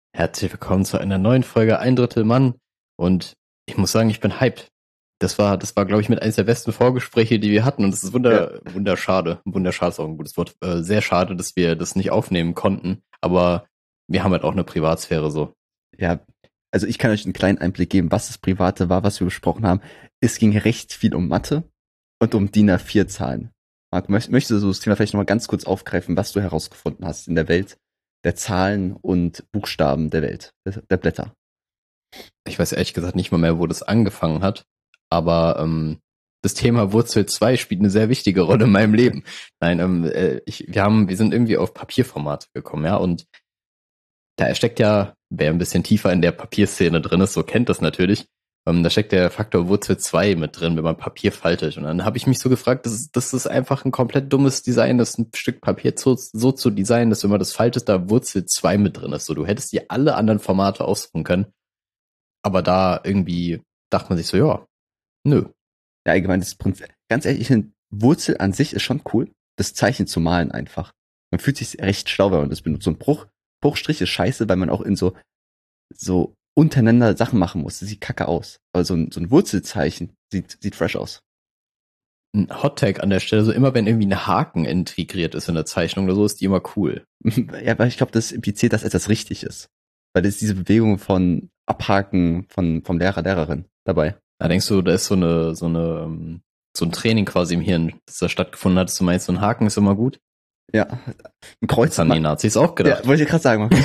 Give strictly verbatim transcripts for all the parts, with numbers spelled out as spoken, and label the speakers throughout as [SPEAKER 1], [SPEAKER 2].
[SPEAKER 1] Herzlich willkommen zu einer neuen Folge Ein Drittel Mann. Und ich muss sagen, ich bin hyped. Das war, das war, glaube ich, mit eines der besten Vorgespräche, die wir hatten. Und es ist wunder, ja. wunderschade. Wunderschade ist auch ein gutes Wort. Äh, sehr schade, dass wir das nicht aufnehmen konnten. Aber wir haben halt auch eine Privatsphäre so.
[SPEAKER 2] Ja, also ich kann euch einen kleinen Einblick geben, was das Private war, was wir besprochen haben. Es ging recht viel um Mathe und um D I N A vier Zahlen. Marc, möchtest du das Thema vielleicht nochmal ganz kurz aufgreifen, was du herausgefunden hast in der Welt der Zahlen und Buchstaben der Welt, der Blätter?
[SPEAKER 1] Ich weiß ehrlich gesagt nicht mal mehr, wo das angefangen hat. Aber ähm, das Thema Wurzel zwei spielt eine sehr wichtige Rolle in meinem Leben. Nein, ähm, äh, ich, wir haben, wir sind irgendwie auf Papierformat gekommen, ja, und da steckt ja, wer ein bisschen tiefer in der Papierszene drin ist, so kennt das natürlich, ähm, da steckt der Faktor Wurzel zwei mit drin, wenn man Papier faltet. Und dann habe ich mich so gefragt, das ist, das ist einfach ein komplett dummes Design, das ein Stück Papier so, so zu designen, dass wenn man das faltet, da Wurzel zwei mit drin ist. So, du hättest dir alle anderen Formate aussuchen können, aber da irgendwie dachte man sich so, ja, nö.
[SPEAKER 2] Ja, allgemein, das Prinzip, ganz ehrlich, ich finde, Wurzel an sich ist schon cool, das Zeichen zu malen einfach. Man fühlt sich recht schlau, wenn man das benutzt. So ein Bruch, Bruchstrich ist scheiße, weil man auch in so, so untereinander Sachen machen muss. Das sieht kacke aus. Aber so ein, so ein Wurzelzeichen sieht, sieht fresh aus.
[SPEAKER 1] Ein Hottag an der Stelle, so immer wenn irgendwie ein Haken integriert ist in der Zeichnung oder so, ist die immer cool.
[SPEAKER 2] Ja, weil ich glaube, das impliziert, dass etwas richtig ist. Weil das ist diese Bewegung von Abhaken von, vom Lehrer, Lehrerin dabei.
[SPEAKER 1] Da denkst du, da ist so eine, so eine, so ein Training quasi im Hirn, das da stattgefunden hat, dass du meinst, so ein Haken ist immer gut?
[SPEAKER 2] Ja, ein Kreuz.
[SPEAKER 1] Das haben die Nazis auch gedacht.
[SPEAKER 2] Ja, wollte ich gerade sagen, Marco.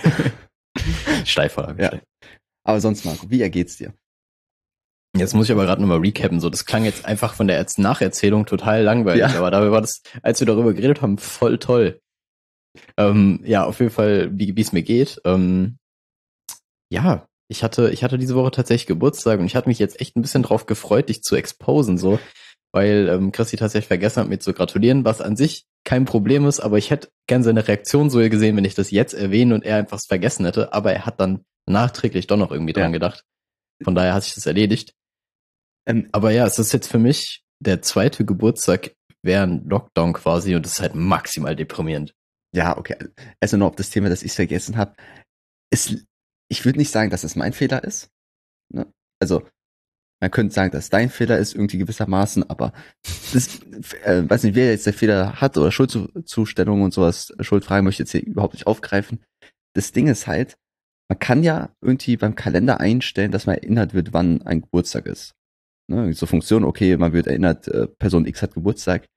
[SPEAKER 1] Steifer.
[SPEAKER 2] Ja. Aber sonst, Marco, wie ergeht's dir?
[SPEAKER 1] Jetzt muss ich aber gerade nochmal recappen, so, das klang jetzt einfach von der Nacherzählung total langweilig, ja. Aber dabei war das, als wir darüber geredet haben, voll toll. Ähm, ja, auf jeden Fall, wie es mir geht. Ähm, ja, ich hatte, ich hatte diese Woche tatsächlich Geburtstag und ich hatte mich jetzt echt ein bisschen drauf gefreut, dich zu exposen, so, weil ähm, Christi tatsächlich vergessen hat, mir zu gratulieren, was an sich kein Problem ist, aber ich hätte gern seine Reaktion so gesehen, wenn ich das jetzt erwähne und er einfach vergessen hätte, aber er hat dann nachträglich doch noch irgendwie dran ja. gedacht. Von daher hat sich das erledigt. Ähm, aber ja, es ist jetzt für mich der zweite Geburtstag während Lockdown quasi und das ist halt maximal deprimierend.
[SPEAKER 2] Ja, okay. Also noch auf das Thema, das ich vergessen habe. Ich würde nicht sagen, dass es mein Fehler ist. Ne? Also man könnte sagen, dass dein Fehler ist irgendwie gewissermaßen, aber das, äh, weiß nicht, wer jetzt der Fehler hat oder Schuldzustellung und sowas, Schuldfragen möchte ich jetzt hier überhaupt nicht aufgreifen. Das Ding ist halt, man kann ja irgendwie beim Kalender einstellen, dass man erinnert wird, wann ein Geburtstag ist. Ne? So Funktion, okay, man wird erinnert, äh, Person X hat Geburtstag.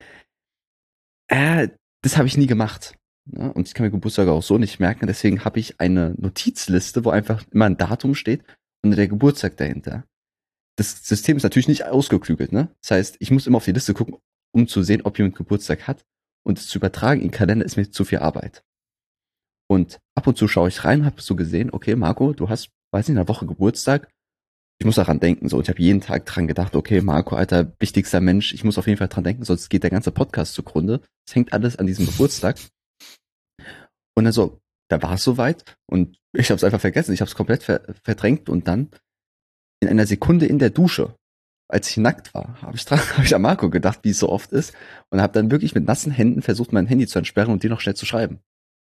[SPEAKER 2] Äh, das habe ich nie gemacht. Ne? Und ich kann mir Geburtstag auch so nicht merken, deswegen habe ich eine Notizliste, wo einfach immer ein Datum steht und der Geburtstag dahinter. Das System ist natürlich nicht ausgeklügelt, ne? Das heißt, ich muss immer auf die Liste gucken, um zu sehen, ob jemand Geburtstag hat. Und es zu übertragen in den Kalender ist mir zu viel Arbeit. Und ab und zu schaue ich rein und habe so gesehen, okay, Marco, du hast, weiß nicht, in einer Woche Geburtstag. Ich muss daran denken, so. Und ich habe jeden Tag dran gedacht, okay, Marco, alter, wichtigster Mensch, ich muss auf jeden Fall dran denken, sonst geht der ganze Podcast zugrunde. Es hängt alles an diesem Geburtstag. Und dann so, da war es soweit und ich habe es einfach vergessen. Ich habe es komplett ver- verdrängt und dann in einer Sekunde in der Dusche, als ich nackt war, habe ich dran, habe ich an Marco gedacht, wie es so oft ist, und habe dann wirklich mit nassen Händen versucht, mein Handy zu entsperren und dir noch schnell zu schreiben.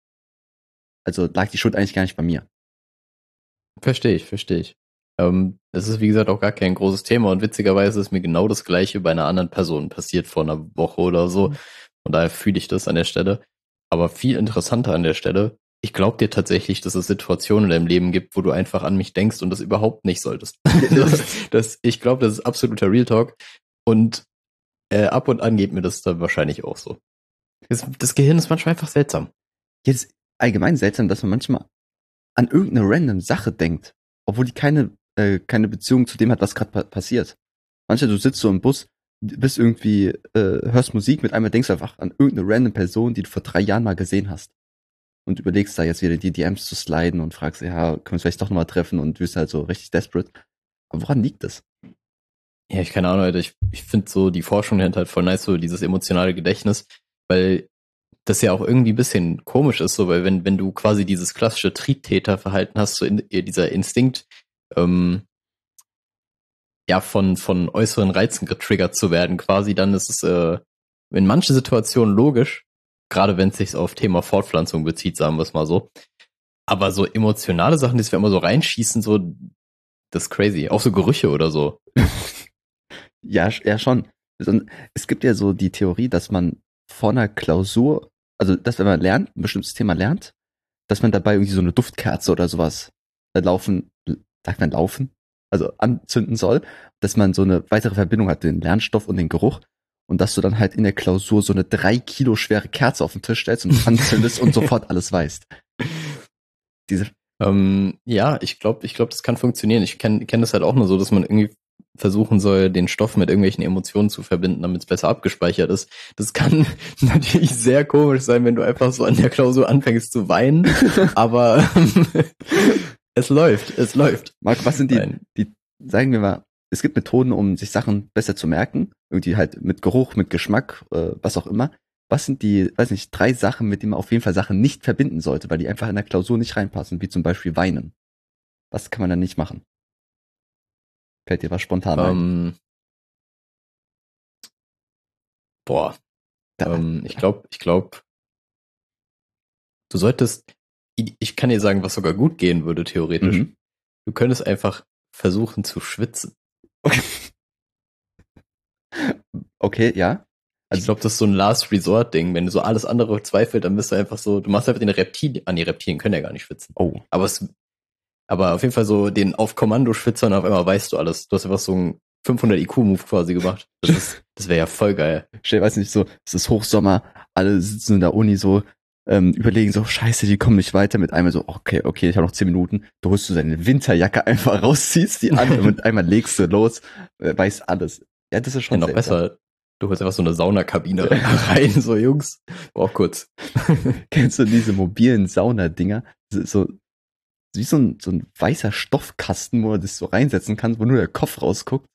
[SPEAKER 2] Also lag die Schuld eigentlich gar nicht bei mir.
[SPEAKER 1] Verstehe ich, verstehe ich. Ähm, das ist, wie gesagt, auch gar kein großes Thema und witzigerweise ist mir genau das Gleiche bei einer anderen Person passiert vor einer Woche oder so. Und daher fühle ich das an der Stelle. Aber viel interessanter an der Stelle, ich glaube dir tatsächlich, dass es Situationen in deinem Leben gibt, wo du einfach an mich denkst und das überhaupt nicht solltest. das, das, ich glaube, das ist absoluter Real Talk. Und äh, ab und an geht mir das dann wahrscheinlich auch so. Das, das Gehirn ist manchmal einfach seltsam.
[SPEAKER 2] Jetzt allgemein seltsam, dass man manchmal an irgendeine random Sache denkt, obwohl die keine äh, keine Beziehung zu dem hat, was gerade pa- passiert. Manchmal, du sitzt so im Bus, bist irgendwie, äh, hörst Musik, mit einmal denkst du einfach an irgendeine random Person, die du vor drei Jahren mal gesehen hast. Und überlegst da jetzt wieder die D Ms zu sliden und fragst, ja, können wir uns vielleicht doch nochmal treffen und wirst halt so richtig desperate. Aber woran liegt das?
[SPEAKER 1] Ja, ich keine Ahnung, Alter. Ich, ich finde so die Forschung dahinter halt voll nice, so dieses emotionale Gedächtnis, weil das ja auch irgendwie ein bisschen komisch ist, so, weil wenn, wenn du quasi dieses klassische Triebtäterverhalten hast, so in, dieser Instinkt, ähm, ja, von, von äußeren Reizen getriggert zu werden, quasi, dann ist es äh, in manchen Situationen logisch, gerade wenn es sich auf Thema Fortpflanzung bezieht, sagen wir es mal so. Aber so emotionale Sachen, die wir immer so reinschießen, so, das ist crazy. Auch so Gerüche oder so.
[SPEAKER 2] Ja, ja schon. Es gibt ja so die Theorie, dass man vor einer Klausur, also dass wenn man lernt, ein bestimmtes Thema lernt, dass man dabei irgendwie so eine Duftkerze oder sowas laufen, sagt man laufen, also anzünden soll, dass man so eine weitere Verbindung hat, den Lernstoff und den Geruch. Und dass du dann halt in der Klausur so eine drei Kilo schwere Kerze auf den Tisch stellst und anzündest und sofort alles weißt. Diese
[SPEAKER 1] ähm, ja, ich glaube, ich glaube, das kann funktionieren. Ich kenne kenn das halt auch nur so, dass man irgendwie versuchen soll, den Stoff mit irgendwelchen Emotionen zu verbinden, damit es besser abgespeichert ist. Das kann natürlich sehr komisch sein, wenn du einfach so an der Klausur anfängst zu weinen, aber es läuft, es läuft.
[SPEAKER 2] Marc, was sind die, die, sagen wir mal, es gibt Methoden, um sich Sachen besser zu merken, irgendwie halt mit Geruch, mit Geschmack, äh, was auch immer. Was sind die, weiß nicht, drei Sachen, mit denen man auf jeden Fall Sachen nicht verbinden sollte, weil die einfach in der Klausur nicht reinpassen, wie zum Beispiel Weinen. Was kann man dann nicht machen? Fällt dir was spontan ein?
[SPEAKER 1] Ähm, boah,
[SPEAKER 2] Da,
[SPEAKER 1] ähm, ich glaube, ich glaube, du solltest, ich kann dir sagen, was sogar gut gehen würde, theoretisch.
[SPEAKER 2] Mhm.
[SPEAKER 1] Du könntest einfach versuchen zu schwitzen.
[SPEAKER 2] Okay, okay ja.
[SPEAKER 1] Also, ich glaube, das ist so ein Last-Resort-Ding. Wenn du so alles andere zweifelt, dann bist du einfach so, du machst einfach den Reptilien, ah, die Reptilien können ja gar nicht schwitzen.
[SPEAKER 2] Oh.
[SPEAKER 1] Aber es, aber auf jeden Fall so den auf Kommando schwitzen und auf einmal weißt du alles. Du hast einfach so einen fünfhundert I Q-Move quasi gemacht. Das ist, das wäre ja voll geil.
[SPEAKER 2] Ich weiß nicht, so, es ist Hochsommer, alle sitzen in der Uni so, ähm, überlegen so, scheiße, die kommen nicht weiter, mit einmal so, okay, okay, ich habe noch zehn Minuten, du holst du deine Winterjacke einfach raus, ziehst die an und einmal legst du los, äh, weißt alles. Ja, das ist schon
[SPEAKER 1] ja, noch besser. Du holst einfach so eine Saunakabine rein, so Jungs. Auch kurz.
[SPEAKER 2] Kennst du diese mobilen Saunadinger? So, wie so ein, so ein weißer Stoffkasten, wo du das so reinsetzen kannst, wo nur der Kopf rausguckt.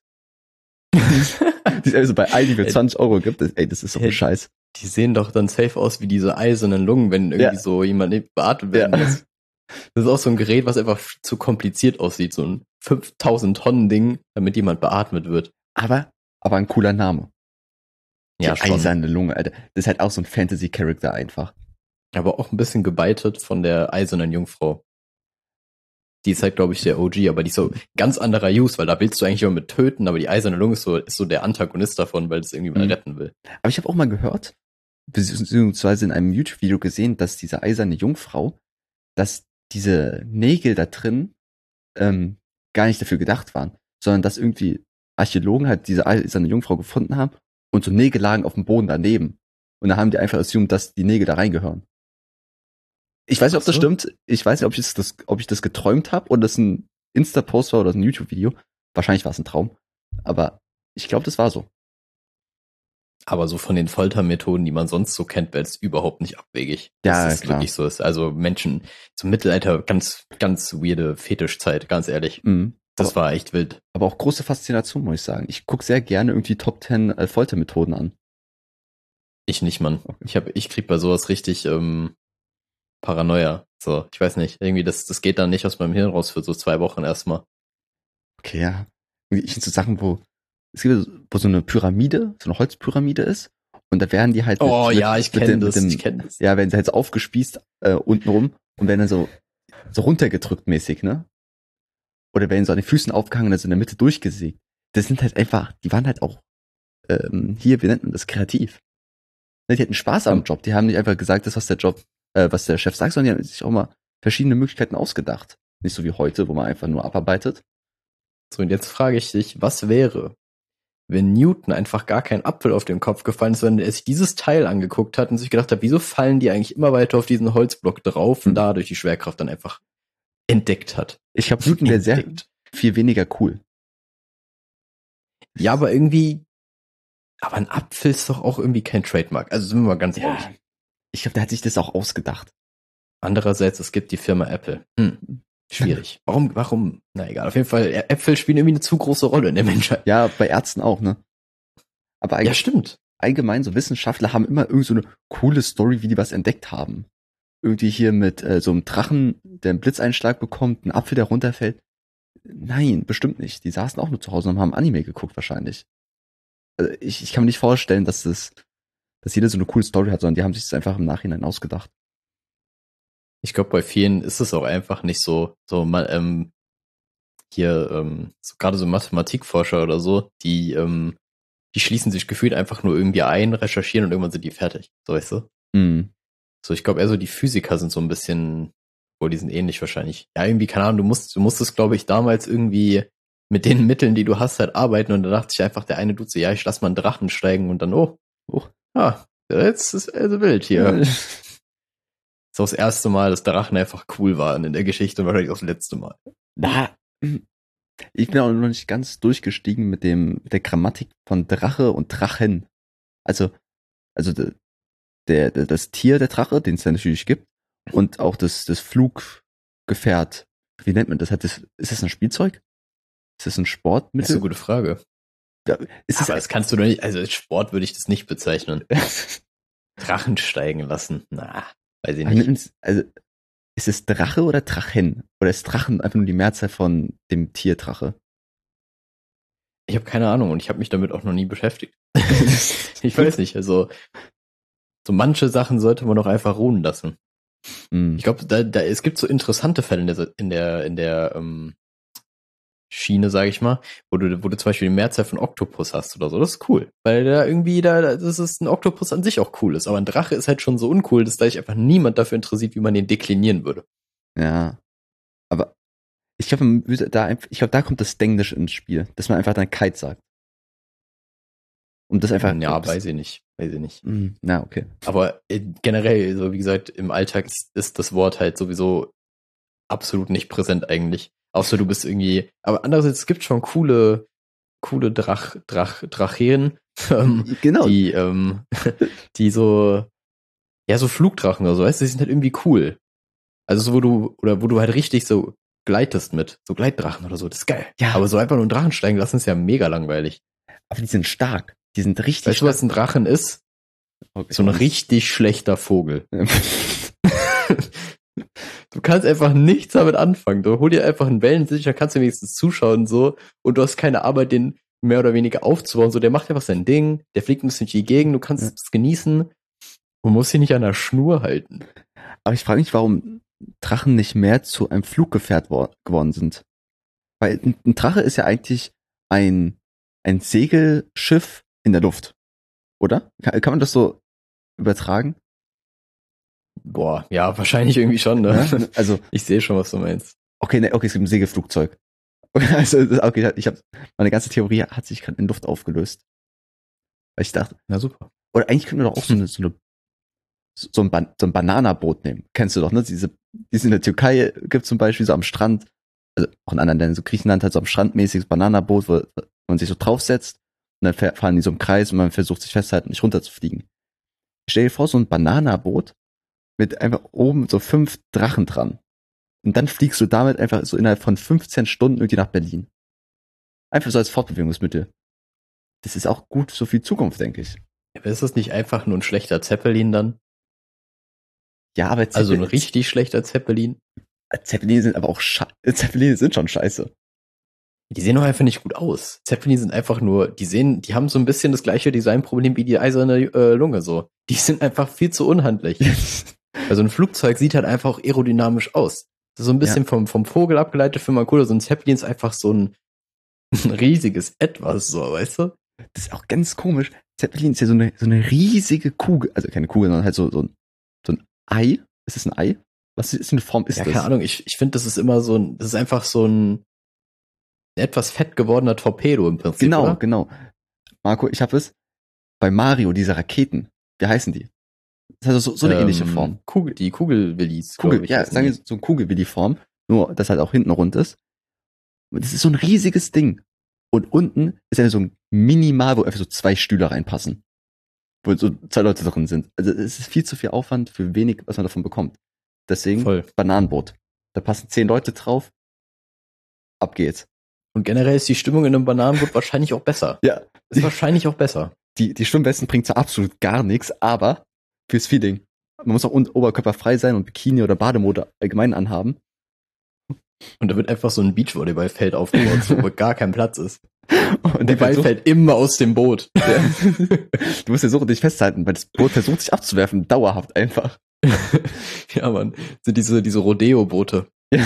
[SPEAKER 2] Die es also bei Aldi für zwanzig Euro gibt. Ey, das ist so ein Scheiß.
[SPEAKER 1] Die sehen doch dann safe aus wie diese eisernen Lungen, wenn irgendwie ja. so jemand beatmet werden muss. Ja. Das ist auch so ein Gerät, was einfach zu kompliziert aussieht. So ein fünftausend Tonnen Ding, damit jemand beatmet wird.
[SPEAKER 2] Aber, aber ein cooler Name. Die
[SPEAKER 1] ja, schon.
[SPEAKER 2] eiserne Lunge, Alter. Das ist halt auch so ein Fantasy-Charakter einfach.
[SPEAKER 1] Aber auch ein bisschen gebeitet von der eisernen Jungfrau. Die ist halt, glaube ich, der O G, aber die ist so ganz anderer Use, weil da willst du eigentlich immer mit töten, aber die eiserne Lunge ist so, ist so der Antagonist davon, weil es irgendwie mal mhm. retten will.
[SPEAKER 2] Aber ich habe auch mal gehört, beziehungsweise in einem YouTube-Video gesehen, dass diese eiserne Jungfrau, dass diese Nägel da drin ähm, gar nicht dafür gedacht waren, sondern dass irgendwie Archäologen halt diese eiserne Jungfrau gefunden haben und so Nägel lagen auf dem Boden daneben. Und da haben die einfach assumed, dass die Nägel da reingehören. Ich weiß nicht, ob das so stimmt. Ich weiß nicht, ob ich das, ob ich das geträumt habe oder das ein Insta-Post war oder ein YouTube-Video. Wahrscheinlich war es ein Traum. Aber ich glaube, das war so.
[SPEAKER 1] Aber so von den Foltermethoden, die man sonst so kennt, wäre es überhaupt nicht abwegig.
[SPEAKER 2] Ja,
[SPEAKER 1] dass es
[SPEAKER 2] klar.
[SPEAKER 1] wirklich so ist. Also Menschen zum Mittelalter, ganz, ganz weirde Fetischzeit, ganz ehrlich.
[SPEAKER 2] Mhm.
[SPEAKER 1] Das
[SPEAKER 2] aber,
[SPEAKER 1] war echt wild.
[SPEAKER 2] Aber auch große Faszination, muss ich sagen. Ich gucke sehr gerne irgendwie Top zehn äh, Foltermethoden an.
[SPEAKER 1] Ich nicht, Mann. Okay. Ich hab, ich krieg bei sowas richtig ähm, Paranoia. So, ich weiß nicht. Irgendwie, das, das geht dann nicht aus meinem Hirn raus für so zwei Wochen erstmal.
[SPEAKER 2] Okay, ja. Ich so Sachen, wo es gibt, wo so eine Pyramide, so eine Holzpyramide ist. Und da werden die halt.
[SPEAKER 1] Mit, oh
[SPEAKER 2] mit,
[SPEAKER 1] ja, ich kenne das, ich kenn das.
[SPEAKER 2] Ja, werden sie halt so aufgespießt äh, untenrum und werden dann so, so runtergedrückt mäßig, ne? Oder werden so an den Füßen aufgehangen, also in der Mitte durchgesägt. Das sind halt einfach, die waren halt auch ähm, hier, wie nennt man das, kreativ. Die hatten Spaß am Job. Die haben nicht einfach gesagt, das was der Job, äh, was der Chef sagt, sondern die haben sich auch mal verschiedene Möglichkeiten ausgedacht. Nicht so wie heute, wo man einfach nur abarbeitet.
[SPEAKER 1] So, und jetzt frage ich dich, was wäre, wenn Newton einfach gar kein Apfel auf den Kopf gefallen ist, sondern er sich dieses Teil angeguckt hat und sich gedacht hat, wieso fallen die eigentlich immer weiter auf diesen Holzblock drauf und dadurch die Schwerkraft dann einfach entdeckt hat.
[SPEAKER 2] Ich glaube, Newton wäre sehr viel weniger cool.
[SPEAKER 1] Ja, aber irgendwie, aber ein Apfel ist doch auch irgendwie kein Trademark. Also sind wir mal ganz
[SPEAKER 2] ja.
[SPEAKER 1] ehrlich.
[SPEAKER 2] Ich glaube, der hat sich das auch ausgedacht.
[SPEAKER 1] Andererseits, es gibt die Firma Apple. Hm. Schwierig. Warum, warum? Na egal, auf jeden Fall, Äpfel spielen irgendwie eine zu große Rolle in der Menschheit.
[SPEAKER 2] Ja, bei Ärzten auch, ne? Aber
[SPEAKER 1] ja, stimmt.
[SPEAKER 2] Allgemein, so Wissenschaftler haben immer irgend so eine coole Story, wie die was entdeckt haben. Irgendwie hier mit äh, so einem Drachen, der einen Blitzeinschlag bekommt, ein Apfel, der runterfällt. Nein, bestimmt nicht. Die saßen auch nur zu Hause und haben Anime geguckt wahrscheinlich. Also ich, ich kann mir nicht vorstellen, dass, das, dass jeder so eine coole Story hat, sondern die haben sich das einfach im Nachhinein ausgedacht.
[SPEAKER 1] Ich glaube, bei vielen ist es auch einfach nicht so, so mal, ähm, hier, ähm, so, gerade so Mathematikforscher oder so, die, ähm, die schließen sich gefühlt einfach nur irgendwie ein, recherchieren und irgendwann sind die fertig. So, weißt du?
[SPEAKER 2] Mhm.
[SPEAKER 1] So, ich glaube eher so die Physiker sind so ein bisschen, wohl, die sind ähnlich wahrscheinlich. Ja, irgendwie, keine Ahnung, du musst, du musstest, glaube ich, damals irgendwie mit den Mitteln, die du hast, halt arbeiten und da dachte ich einfach, der eine Dude so, ja, ich lass mal einen Drachen steigen und dann, oh, oh, ah, jetzt ist also wild hier. Das ist auch das erste Mal, dass Drachen einfach cool waren in der Geschichte und wahrscheinlich auch das letzte Mal.
[SPEAKER 2] Na, ich bin auch noch nicht ganz durchgestiegen mit dem, mit der Grammatik von Drache und Drachen. Also, also der, der, das Tier, der Drache, den es ja natürlich gibt, und auch das, das Fluggefährt. Wie nennt man das? Hat das? Ist das ein Spielzeug? Ist das ein Sportmittel?
[SPEAKER 1] Das ist eine gute Frage.
[SPEAKER 2] Ja, ist das
[SPEAKER 1] Aber das kannst du doch nicht, also als Sport würde ich das nicht bezeichnen. Drachen steigen lassen, na, weiß ich nicht.
[SPEAKER 2] Also, ist es Drache oder Drachen? Oder ist Drachen einfach nur die Mehrzahl von dem Tier Drache?
[SPEAKER 1] Ich habe keine Ahnung und ich habe mich damit auch noch nie beschäftigt. Ich weiß nicht, also so manche Sachen sollte man doch einfach ruhen lassen.
[SPEAKER 2] Mm.
[SPEAKER 1] Ich glaube, da, da, es gibt so interessante Fälle in der, in der, in der ähm, Schiene, sage ich mal, wo du, wo du zum Beispiel die Mehrzahl von Oktopus hast oder so. Das ist cool, weil da irgendwie da, das ist ein Oktopus an sich auch cool ist. Aber ein Drache ist halt schon so uncool, dass da sich einfach niemand dafür interessiert, wie man den deklinieren würde.
[SPEAKER 2] Ja, aber ich glaube, da, ich glaube, da kommt das Denglisch ins Spiel, dass man einfach dann Kite sagt. Und das einfach.
[SPEAKER 1] Ja, weiß ich nicht, weiß ich nicht.
[SPEAKER 2] Mm, na, okay.
[SPEAKER 1] Aber äh, generell, so wie gesagt, im Alltag ist, ist das Wort halt sowieso absolut nicht präsent eigentlich. Außer du bist irgendwie, aber andererseits, es gibt schon coole, coole Drach, Drach, Dracheen, ähm,
[SPEAKER 2] genau.
[SPEAKER 1] die, ähm, die so, ja, so Flugdrachen oder so, weißt du, die sind halt irgendwie cool. Also so, wo du, oder wo du halt richtig so gleitest mit, so Gleitdrachen oder so, das ist geil.
[SPEAKER 2] Ja.
[SPEAKER 1] Aber so einfach nur einen Drachen steigen lassen ist ja mega langweilig.
[SPEAKER 2] Aber die sind stark. Die sind richtig
[SPEAKER 1] weißt
[SPEAKER 2] stark.
[SPEAKER 1] Weißt du, was ein Drachen ist?
[SPEAKER 2] Okay.
[SPEAKER 1] So ein richtig schlechter Vogel. Du kannst einfach nichts damit anfangen. Du hol dir einfach einen Wellensittich, kannst du wenigstens zuschauen so und du hast keine Arbeit, den mehr oder weniger aufzubauen. So, der macht einfach sein Ding, der fliegt ein bisschen durch die Gegend, du kannst es ja. genießen und musst ihn nicht an der Schnur halten.
[SPEAKER 2] Aber ich frage mich, warum Drachen nicht mehr zu einem Fluggefährt wo- geworden sind. Weil ein, ein Drache ist ja eigentlich ein, ein Segelschiff in der Luft. Oder? Kann, kann man das so übertragen?
[SPEAKER 1] Boah, ja, wahrscheinlich irgendwie schon, ne?
[SPEAKER 2] Ja, also,
[SPEAKER 1] ich sehe schon, was du meinst.
[SPEAKER 2] Okay, ne, okay, es gibt ein Segelflugzeug. Also, okay, ich habe meine ganze Theorie hat sich gerade in Luft aufgelöst. Weil ich dachte,
[SPEAKER 1] na super.
[SPEAKER 2] Oder eigentlich können wir doch auch so eine, so eine so ein, Ban- so ein Bananaboot nehmen. Kennst du doch, ne? Diese, die es in der Türkei gibt zum Beispiel so am Strand, also auch in anderen Ländern, so Griechenland hat so am Strand mäßiges Bananaboot, wo man sich so draufsetzt und dann fahren die so im Kreis und man versucht sich festzuhalten, nicht runterzufliegen. Stell dir vor, so ein Bananaboot mit einfach oben so fünf Drachen dran. Und dann fliegst du damit einfach so innerhalb von fünfzehn Stunden irgendwie nach Berlin. Einfach so als Fortbewegungsmittel. Das ist auch gut so für die Zukunft, denke ich.
[SPEAKER 1] Aber ist das nicht einfach nur ein schlechter Zeppelin dann?
[SPEAKER 2] Ja, aber
[SPEAKER 1] Zeppelin, also ein richtig schlechter Zeppelin.
[SPEAKER 2] Zeppelin sind aber auch scheiße. Zeppelin sind schon scheiße.
[SPEAKER 1] Die sehen doch einfach nicht gut aus. Zeppelin sind einfach nur, die sehen, die haben so ein bisschen das gleiche Designproblem wie die eiserne äh, Lunge so. Die sind einfach viel zu unhandlich. Also ein Flugzeug sieht halt einfach auch aerodynamisch aus. Das ist so ein bisschen ja. vom, vom Vogel abgeleitet für mal cool. So ein Zeppelin ist einfach so ein, ein riesiges Etwas, so, weißt du?
[SPEAKER 2] Das ist auch ganz komisch. Zeppelin ist ja so eine, so eine riesige Kugel, also keine Kugel, sondern halt so, so, ein, so ein Ei. Ist das ein Ei? Was ist eine Form ist
[SPEAKER 1] ja,
[SPEAKER 2] das?
[SPEAKER 1] Keine Ahnung, ich, ich finde, das ist immer so ein, das ist einfach so ein etwas fett gewordener Torpedo im Prinzip.
[SPEAKER 2] Genau,
[SPEAKER 1] oder?
[SPEAKER 2] genau. Marco, ich habe es bei Mario, diese Raketen. Wie heißen die? Das hat so, so eine ähm, ähnliche Form.
[SPEAKER 1] Kugel, die Kugelwillis.
[SPEAKER 2] Kugel, ja, sagen wir so ein Kugelwilli-Form, nur dass halt auch hinten rund ist. Und das ist so ein riesiges Ding. Und unten ist ja so ein Minimal, wo einfach so zwei Stühle reinpassen. Wo so zwei Leute drin sind. Also es ist viel zu viel Aufwand für wenig, was man davon bekommt. Deswegen
[SPEAKER 1] Voll.
[SPEAKER 2] Bananenboot. Da passen zehn Leute drauf. Ab geht's.
[SPEAKER 1] Und generell ist die Stimmung in einem Bananenboot wahrscheinlich auch besser.
[SPEAKER 2] Ja.
[SPEAKER 1] Ist wahrscheinlich auch besser.
[SPEAKER 2] Die, die Schwimmwesten bringt zwar absolut gar nichts, aber fürs Feeling. Man muss auch oberkörperfrei sein und Bikini oder Bademode allgemein anhaben.
[SPEAKER 1] Und da wird einfach so ein Beachvolleyballfeld aufgebaut, wo gar kein Platz ist. Und der Ball
[SPEAKER 2] versucht,
[SPEAKER 1] fällt immer aus dem Boot.
[SPEAKER 2] Ja. Du musst ja so dich festhalten, weil das Boot versucht sich abzuwerfen, dauerhaft einfach.
[SPEAKER 1] Ja, Mann. Sind diese, diese Rodeo-Boote.
[SPEAKER 2] Ja.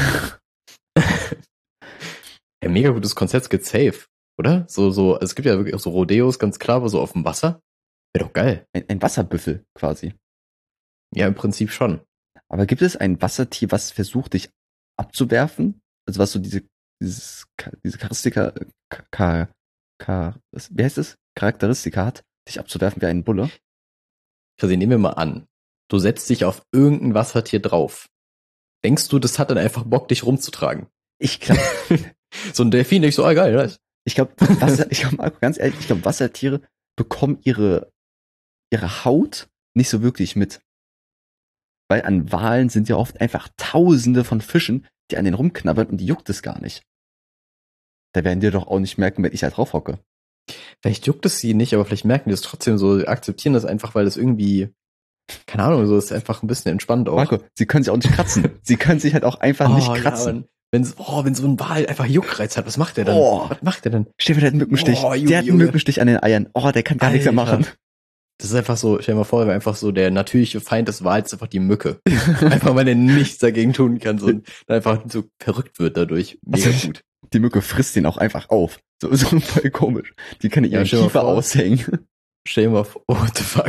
[SPEAKER 1] Ja, mega gutes Konzept, geht safe, oder? So, so, also es gibt ja wirklich auch so Rodeos, ganz klar, aber so auf dem Wasser. Wäre doch geil.
[SPEAKER 2] Ein, ein Wasserbüffel quasi.
[SPEAKER 1] Ja, im Prinzip schon.
[SPEAKER 2] Aber gibt es ein Wassertier, was versucht, dich abzuwerfen? Also was so diese, dieses, diese Charakteristika, Ka, Ka, was, wie heißt es? Charakteristika hat, dich abzuwerfen wie ein Bulle?
[SPEAKER 1] Also nehmen wir mal an, du setzt dich auf irgendein Wassertier drauf. Denkst du, das hat dann einfach Bock, dich rumzutragen?
[SPEAKER 2] Ich glaube,
[SPEAKER 1] so ein Delfin, ich so, ah, geil, nice.
[SPEAKER 2] Ich glaube, Wasser, ich glaube, Marco, ganz ehrlich, ich glaube, Wassertiere bekommen ihre, ihre Haut nicht so wirklich mit. Weil an Walen sind ja oft einfach Tausende von Fischen, die an den rumknabbern und die juckt es gar nicht. Da werden die doch auch nicht merken, wenn ich da drauf hocke.
[SPEAKER 1] Vielleicht juckt es sie nicht, aber vielleicht merken die es trotzdem so, akzeptieren das einfach, weil das irgendwie, keine Ahnung, so ist einfach ein bisschen entspannt auch.
[SPEAKER 2] Marco, sie können sich auch nicht kratzen. Sie können sich halt auch einfach
[SPEAKER 1] oh,
[SPEAKER 2] nicht kratzen.
[SPEAKER 1] Ja, wenn, oh, wenn so ein Wal einfach Juckreiz hat, was macht der dann?
[SPEAKER 2] Oh.
[SPEAKER 1] Was macht der denn?
[SPEAKER 2] Stell dir, der hat einen Mückenstich.
[SPEAKER 1] Oh, Junge,
[SPEAKER 2] der hat einen
[SPEAKER 1] Junge.
[SPEAKER 2] Mückenstich an den Eiern. Oh, der kann gar Alter. nichts mehr machen.
[SPEAKER 1] Das ist einfach so, stell dir mal vor, einfach so der natürliche Feind des Wals ist einfach die Mücke. Einfach, weil er nichts dagegen tun kann, so, und einfach so verrückt wird dadurch. Mega
[SPEAKER 2] also,
[SPEAKER 1] gut.
[SPEAKER 2] Die Mücke frisst ihn auch einfach auf. So, so voll komisch. Die kann ihren ja, Kiefer aushängen.
[SPEAKER 1] Stell dir mal vor, oh, what the fuck.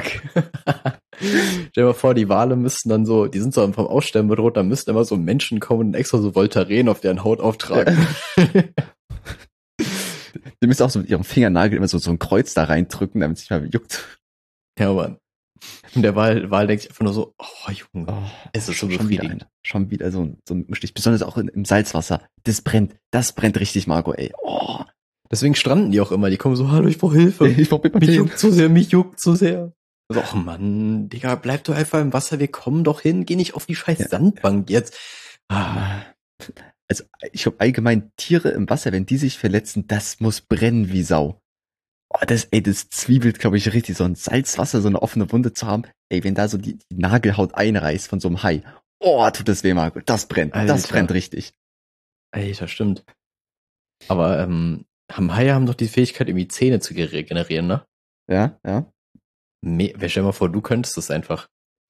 [SPEAKER 1] Stell dir mal vor, die Wale müssten dann so, die sind so vom Aussterben bedroht, dann müssten immer so Menschen kommen und extra so Voltaren auf deren Haut auftragen. Ja.
[SPEAKER 2] Die müssen auch so mit ihrem Fingernagel immer so, so ein Kreuz da reindrücken, damit es nicht mal juckt.
[SPEAKER 1] Ja, Mann. Und der Wal, Wal denkt sich einfach nur so, oh, Junge,
[SPEAKER 2] oh,
[SPEAKER 1] es ist schon
[SPEAKER 2] schon wieder ein, Schon wieder so ein, so ein Stich. Besonders auch in, im Salzwasser. Das brennt, das brennt richtig, Marco, ey. Oh.
[SPEAKER 1] Deswegen stranden die auch immer. Die kommen so, hallo, ich brauche Hilfe.
[SPEAKER 2] Ich brauch
[SPEAKER 1] mich juckt so sehr, mich juckt so sehr. So, ach Mann, Digga, bleib doch einfach im Wasser, wir kommen doch hin. Geh nicht auf die scheiß ja. Sandbank jetzt. Ah.
[SPEAKER 2] Also, ich glaube allgemein, Tiere im Wasser, wenn die sich verletzen, das muss brennen wie Sau. Oh, das, ey, das zwiebelt, glaube ich, richtig. So ein Salzwasser, so eine offene Wunde zu haben. Ey, wenn da so die, die Nagelhaut einreißt von so einem Hai. Oh, tut das weh, Marco. Das brennt. Alter. Das brennt richtig.
[SPEAKER 1] Alter, stimmt. Aber, ähm, haben Haie haben doch die Fähigkeit, irgendwie Zähne zu regenerieren, ne?
[SPEAKER 2] Ja, ja.
[SPEAKER 1] Me- Stell dir mal vor, du könntest das einfach.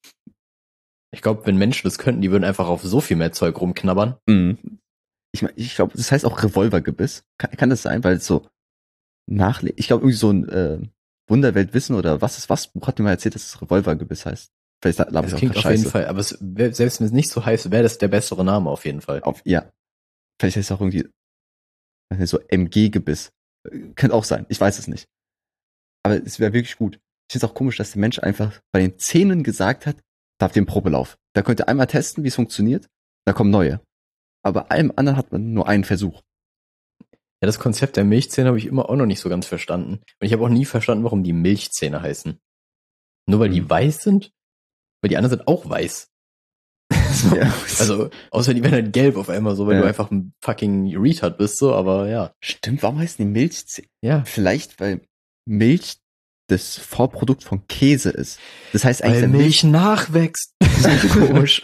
[SPEAKER 1] Ich glaube, wenn Menschen das könnten, die würden einfach auf so viel mehr Zeug rumknabbern.
[SPEAKER 2] Mhm. Ich mein, ich glaube, das heißt auch Revolvergebiss. Kann, kann das sein, weil es so nachle... Ich glaube, irgendwie so ein äh, Wunderweltwissen oder was ist was Buch hat mir mal erzählt, dass es Revolvergebiss heißt. Vielleicht das
[SPEAKER 1] ich klingt auf Scheiße. jeden Fall, aber es, selbst wenn es nicht so heißt, wäre das der bessere Name auf jeden Fall.
[SPEAKER 2] Auf, ja. Vielleicht heißt es auch irgendwie so M G-Gebiss. Könnte auch sein, ich weiß es nicht. Aber es wäre wirklich gut. Ich finde es auch komisch, dass der Mensch einfach bei den Zähnen gesagt hat, da habt ihr einen Probelauf. Da könnt ihr einmal testen, wie es funktioniert, da kommen neue. Aber bei allem anderen hat man nur einen Versuch.
[SPEAKER 1] Ja, das Konzept der Milchzähne habe ich immer auch noch nicht so ganz verstanden. Und ich habe auch nie verstanden, warum die Milchzähne heißen. Nur weil mhm. die weiß sind? Weil die anderen sind auch weiß. so. Ja. Also, außer die werden halt gelb auf einmal, so, weil ja. du einfach ein fucking Retard bist, so, aber ja.
[SPEAKER 2] Stimmt, warum heißen die Milchzähne?
[SPEAKER 1] Ja.
[SPEAKER 2] Vielleicht, weil Milch das Vorprodukt von Käse ist. Das heißt eigentlich,
[SPEAKER 1] weil Milch, Milch nachwächst. Das ist komisch.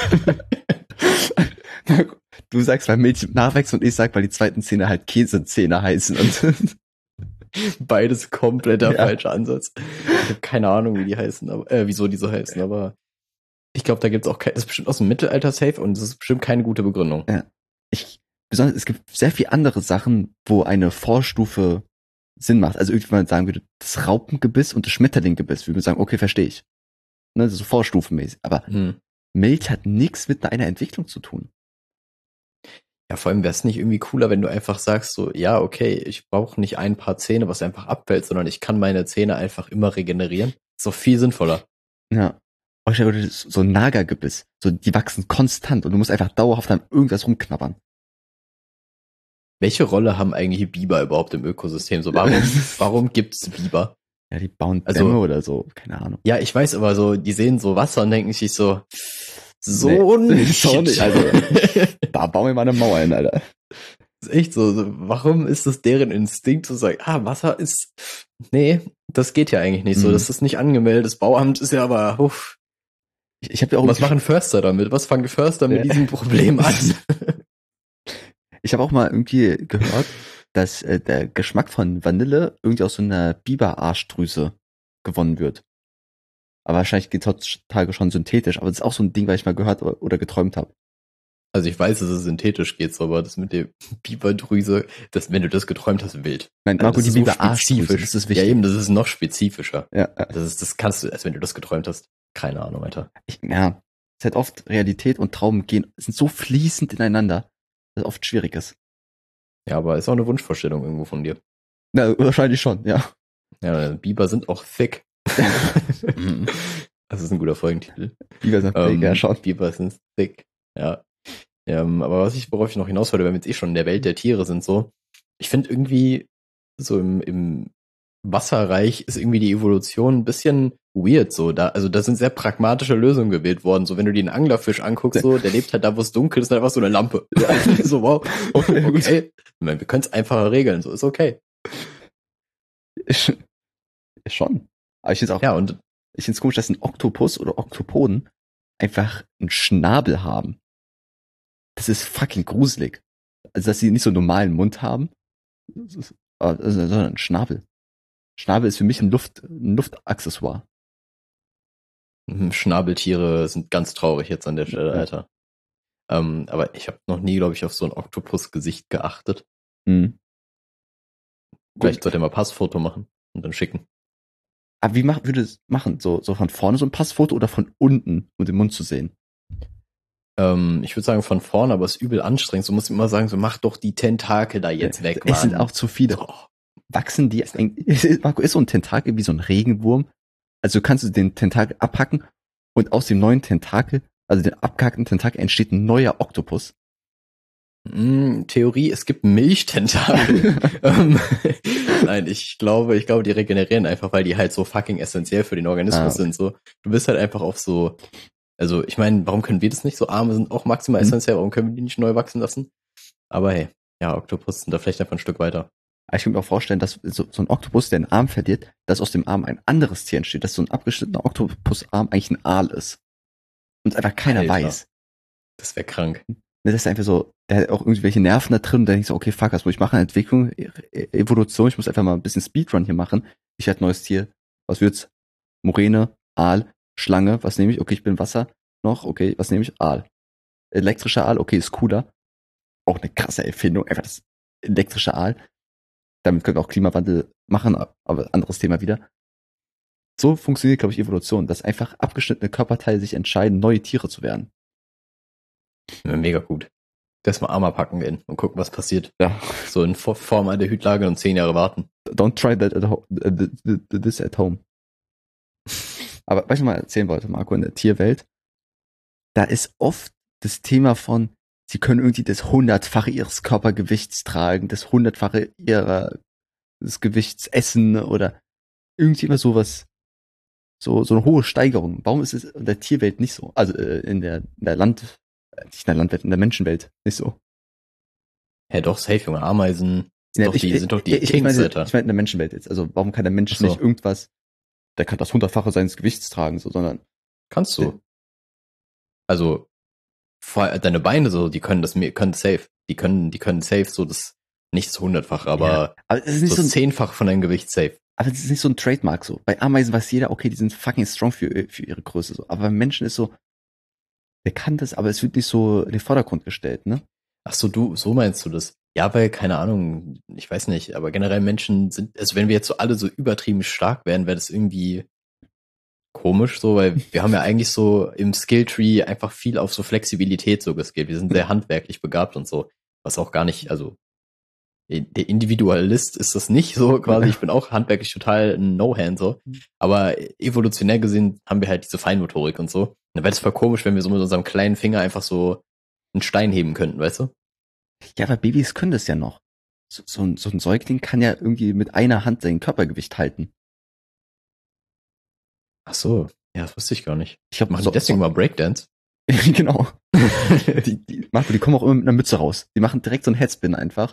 [SPEAKER 2] Du sagst, weil Milch nachwächst und ich sag, weil die zweiten Zähne halt Käsezähne heißen. Und
[SPEAKER 1] beides kompletter ja. falscher Ansatz. Ich habe keine Ahnung, wie die heißen, aber, äh, wieso die so heißen, aber ich glaube, da gibt's auch kein, das ist bestimmt aus dem Mittelalter safe und das ist bestimmt keine gute Begründung.
[SPEAKER 2] Ja. Ich, besonders, es gibt sehr viele andere Sachen, wo eine Vorstufe Sinn macht. Also irgendwie man sagen würde, das Raupengebiss und das Schmetterlinggebiss, würde man sagen, okay, verstehe ich. Ne, das ist so vorstufenmäßig. Aber hm. Milch hat nichts mit einer Entwicklung zu tun.
[SPEAKER 1] Ja, vor allem wäre es nicht irgendwie cooler, wenn du einfach sagst, so, ja, okay, ich brauche nicht ein paar Zähne, was einfach abfällt, sondern ich kann meine Zähne einfach immer regenerieren. Ist doch viel sinnvoller.
[SPEAKER 2] Ja. So ein Nagergebiss. So, die wachsen konstant und du musst einfach dauerhaft an irgendwas rumknabbern.
[SPEAKER 1] Welche Rolle haben eigentlich Biber überhaupt im Ökosystem? So, warum, warum gibt's Biber?
[SPEAKER 2] Ja, die bauen Dämme also, oder so, keine Ahnung.
[SPEAKER 1] Ja, ich weiß, aber so, die sehen so Wasser und denken sich so, so nee, nicht.
[SPEAKER 2] So nicht, also, da bauen wir mal eine Mauer hin, Alter.
[SPEAKER 1] Das ist echt so, so, warum ist das deren Instinkt zu sagen, ah, Wasser ist, nee, das geht ja eigentlich nicht mhm. so, das ist nicht angemeldet, das Bauamt ist ja aber, uff.
[SPEAKER 2] Ich, ich hab ja auch
[SPEAKER 1] Was machen Förster damit? Was fangen Förster mit
[SPEAKER 2] ja.
[SPEAKER 1] diesem Problem an?
[SPEAKER 2] Ich habe auch mal irgendwie gehört, dass äh, der Geschmack von Vanille irgendwie aus so einer Biberarschdrüse gewonnen wird. Aber wahrscheinlich geht es heutzutage schon synthetisch. Aber das ist auch so ein Ding, was ich mal gehört oder geträumt habe.
[SPEAKER 1] Also ich weiß, dass es synthetisch geht, so, aber das mit der Biberdrüse, das, wenn du das geträumt hast, wild.
[SPEAKER 2] Nein, Marco,
[SPEAKER 1] also
[SPEAKER 2] die Biber-Arschdrüse, das ist wichtig.
[SPEAKER 1] Ja eben, das ist noch spezifischer.
[SPEAKER 2] Ja, ja.
[SPEAKER 1] Das ist, das kannst du, als wenn du das geträumt hast. Keine Ahnung, Alter.
[SPEAKER 2] Ich, ja, es ist halt oft Realität und Traum gehen, sind so fließend ineinander, dass es oft schwierig ist.
[SPEAKER 1] Ja, aber ist auch eine Wunschvorstellung irgendwo von dir.
[SPEAKER 2] Na, wahrscheinlich schon, ja.
[SPEAKER 1] Ja, Biber sind auch thick. Das ist ein guter Folgentitel.
[SPEAKER 2] Biber sind thick,
[SPEAKER 1] ähm,
[SPEAKER 2] ja schon.
[SPEAKER 1] Biber sind thick, ja. Ähm, aber was ich, worauf ich noch hinaus wollte, wenn wir jetzt eh schon in der Welt der Tiere sind, so, ich finde irgendwie, so im, im Wasserreich ist irgendwie die Evolution ein bisschen weird, so, da, also da sind sehr pragmatische Lösungen gewählt worden, so, wenn du den Anglerfisch anguckst, so, der lebt halt da, wo es dunkel ist, einfach so eine Lampe. Ja. So, wow, okay, okay. Ich meine, wir können es einfacher regeln, so, ist okay.
[SPEAKER 2] Ist, ist schon. Aber ich finde auch,
[SPEAKER 1] ja, und
[SPEAKER 2] ich finde es komisch, dass ein Oktopus oder Oktopoden einfach einen Schnabel haben. Das ist fucking gruselig. Also, dass sie nicht so einen normalen Mund haben, ist, also, sondern einen Schnabel. Schnabel ist für mich ein, Luft, ein Luftaccessoire.
[SPEAKER 1] Schnabeltiere sind ganz traurig jetzt an der Stelle,
[SPEAKER 2] Ja.
[SPEAKER 1] Alter. Ähm, aber ich habe noch nie, glaube ich, auf so ein Oktopus-Gesicht geachtet.
[SPEAKER 2] Mhm.
[SPEAKER 1] Vielleicht sollte er mal Passfoto machen und dann schicken.
[SPEAKER 2] Aber wie mach, würde es machen? So, so von vorne so ein Passfoto oder von unten, um den Mund zu sehen?
[SPEAKER 1] Ähm, ich würde sagen von vorne, aber es ist übel anstrengend. So muss ich immer sagen, so mach doch die Tentakel da jetzt weg, Mann.
[SPEAKER 2] Es sind auch zu viele. Oh. Wachsen die, Marco, ist so ein Tentakel wie so ein Regenwurm? Also kannst du den Tentakel abhacken und aus dem neuen Tentakel, also dem abgehackten Tentakel, entsteht ein neuer Oktopus.
[SPEAKER 1] Mm, Theorie, es gibt Milchtentakel. Nein, ich glaube, ich glaube, die regenerieren einfach, weil die halt so fucking essentiell für den Organismus ah, okay. sind. So, du bist halt einfach auf so, also ich meine, warum können wir das nicht? So Arme sind auch maximal mhm. essentiell, warum können wir die nicht neu wachsen lassen? Aber hey, ja, Oktopus sind da vielleicht einfach ein Stück weiter.
[SPEAKER 2] Ich kann mir auch vorstellen, dass so, so ein Oktopus, der einen Arm verliert, dass aus dem Arm ein anderes Tier entsteht, dass so ein abgeschnittener Oktopusarm eigentlich ein Aal ist. Und einfach keiner Alter. weiß.
[SPEAKER 1] Das wäre krank.
[SPEAKER 2] Das ist einfach so, der hat auch irgendwelche Nerven da drin, da denke ich so, okay, fuck, was muss ich machen? Entwicklung, Evolution, ich muss einfach mal ein bisschen Speedrun hier machen. Ich halt neues Tier. Was wird's? Moräne, Aal, Schlange, was nehme ich? Okay, ich bin Wasser noch, okay, was nehme ich? Aal. Elektrischer Aal, okay, ist cooler. Auch eine krasse Erfindung, einfach das elektrische Aal. Damit können wir auch Klimawandel machen, aber anderes Thema wieder. So funktioniert, glaube ich, Evolution, dass einfach abgeschnittene Körperteile sich entscheiden, neue Tiere zu werden.
[SPEAKER 1] Ja, mega gut. Das mal Armer packen gehen und gucken, was passiert.
[SPEAKER 2] Ja.
[SPEAKER 1] So in Form einer Hütlage und zehn Jahre warten.
[SPEAKER 2] Don't try that at ho- this at home. Aber was ich mal erzählen wollte, Marco, in der Tierwelt, da ist oft das Thema von, sie können irgendwie das hundertfache ihres Körpergewichts tragen, das hundertfache ihrer des Gewichts essen oder irgendwie immer sowas, so so eine hohe Steigerung. Warum ist es in der Tierwelt nicht so? Also äh, in der in der Land, nicht in der Landwelt, in der Menschenwelt nicht so.
[SPEAKER 1] Ja doch, safe, junge Ameisen. Sind, ja, doch,
[SPEAKER 2] ich,
[SPEAKER 1] die, sind doch die
[SPEAKER 2] ich, Kings, ich meine, ich meine in der Menschenwelt jetzt. Also warum kann der Mensch so. nicht irgendwas, der kann das hundertfache seines Gewichts tragen, so, sondern
[SPEAKER 1] kannst du. Der, also deine Beine so, die können das, können safe, die können, die können safe so das, nicht das hundertfache, aber, ja, aber es ist nicht so, so ein zehnfach von deinem Gewicht safe.
[SPEAKER 2] Aber das ist nicht so ein Trademark so. Bei Ameisen weiß jeder, okay, die sind fucking strong für, für ihre Größe so. Aber bei Menschen ist so, der kann das, aber es wird nicht so in den Vordergrund gestellt, ne?
[SPEAKER 1] Ach so, du, so meinst du das? Ja, weil, keine Ahnung, ich weiß nicht, aber generell Menschen sind, also wenn wir jetzt so alle so übertrieben stark wären, wäre das irgendwie komisch so, weil wir haben ja eigentlich so im Skilltree einfach viel auf so Flexibilität so geskillt. Wir sind sehr handwerklich begabt und so, was auch gar nicht, also der Individualist ist das nicht so quasi, ich bin auch handwerklich total ein No-Hand so, aber evolutionär gesehen haben wir halt diese Feinmotorik und so. Dann wäre das voll komisch, wenn wir so mit unserem kleinen Finger einfach so einen Stein heben könnten, weißt du?
[SPEAKER 2] Ja, aber Babys können das ja noch. So, so, ein, so ein Säugling kann ja irgendwie mit einer Hand sein Körpergewicht halten.
[SPEAKER 1] Ach so, ja, das wusste ich gar nicht.
[SPEAKER 2] Ich hab
[SPEAKER 1] machen
[SPEAKER 2] so,
[SPEAKER 1] die deswegen
[SPEAKER 2] so,
[SPEAKER 1] mal Breakdance?
[SPEAKER 2] Genau. die, die, Marco, die kommen auch immer mit einer Mütze raus. Die machen direkt so einen Headspin einfach.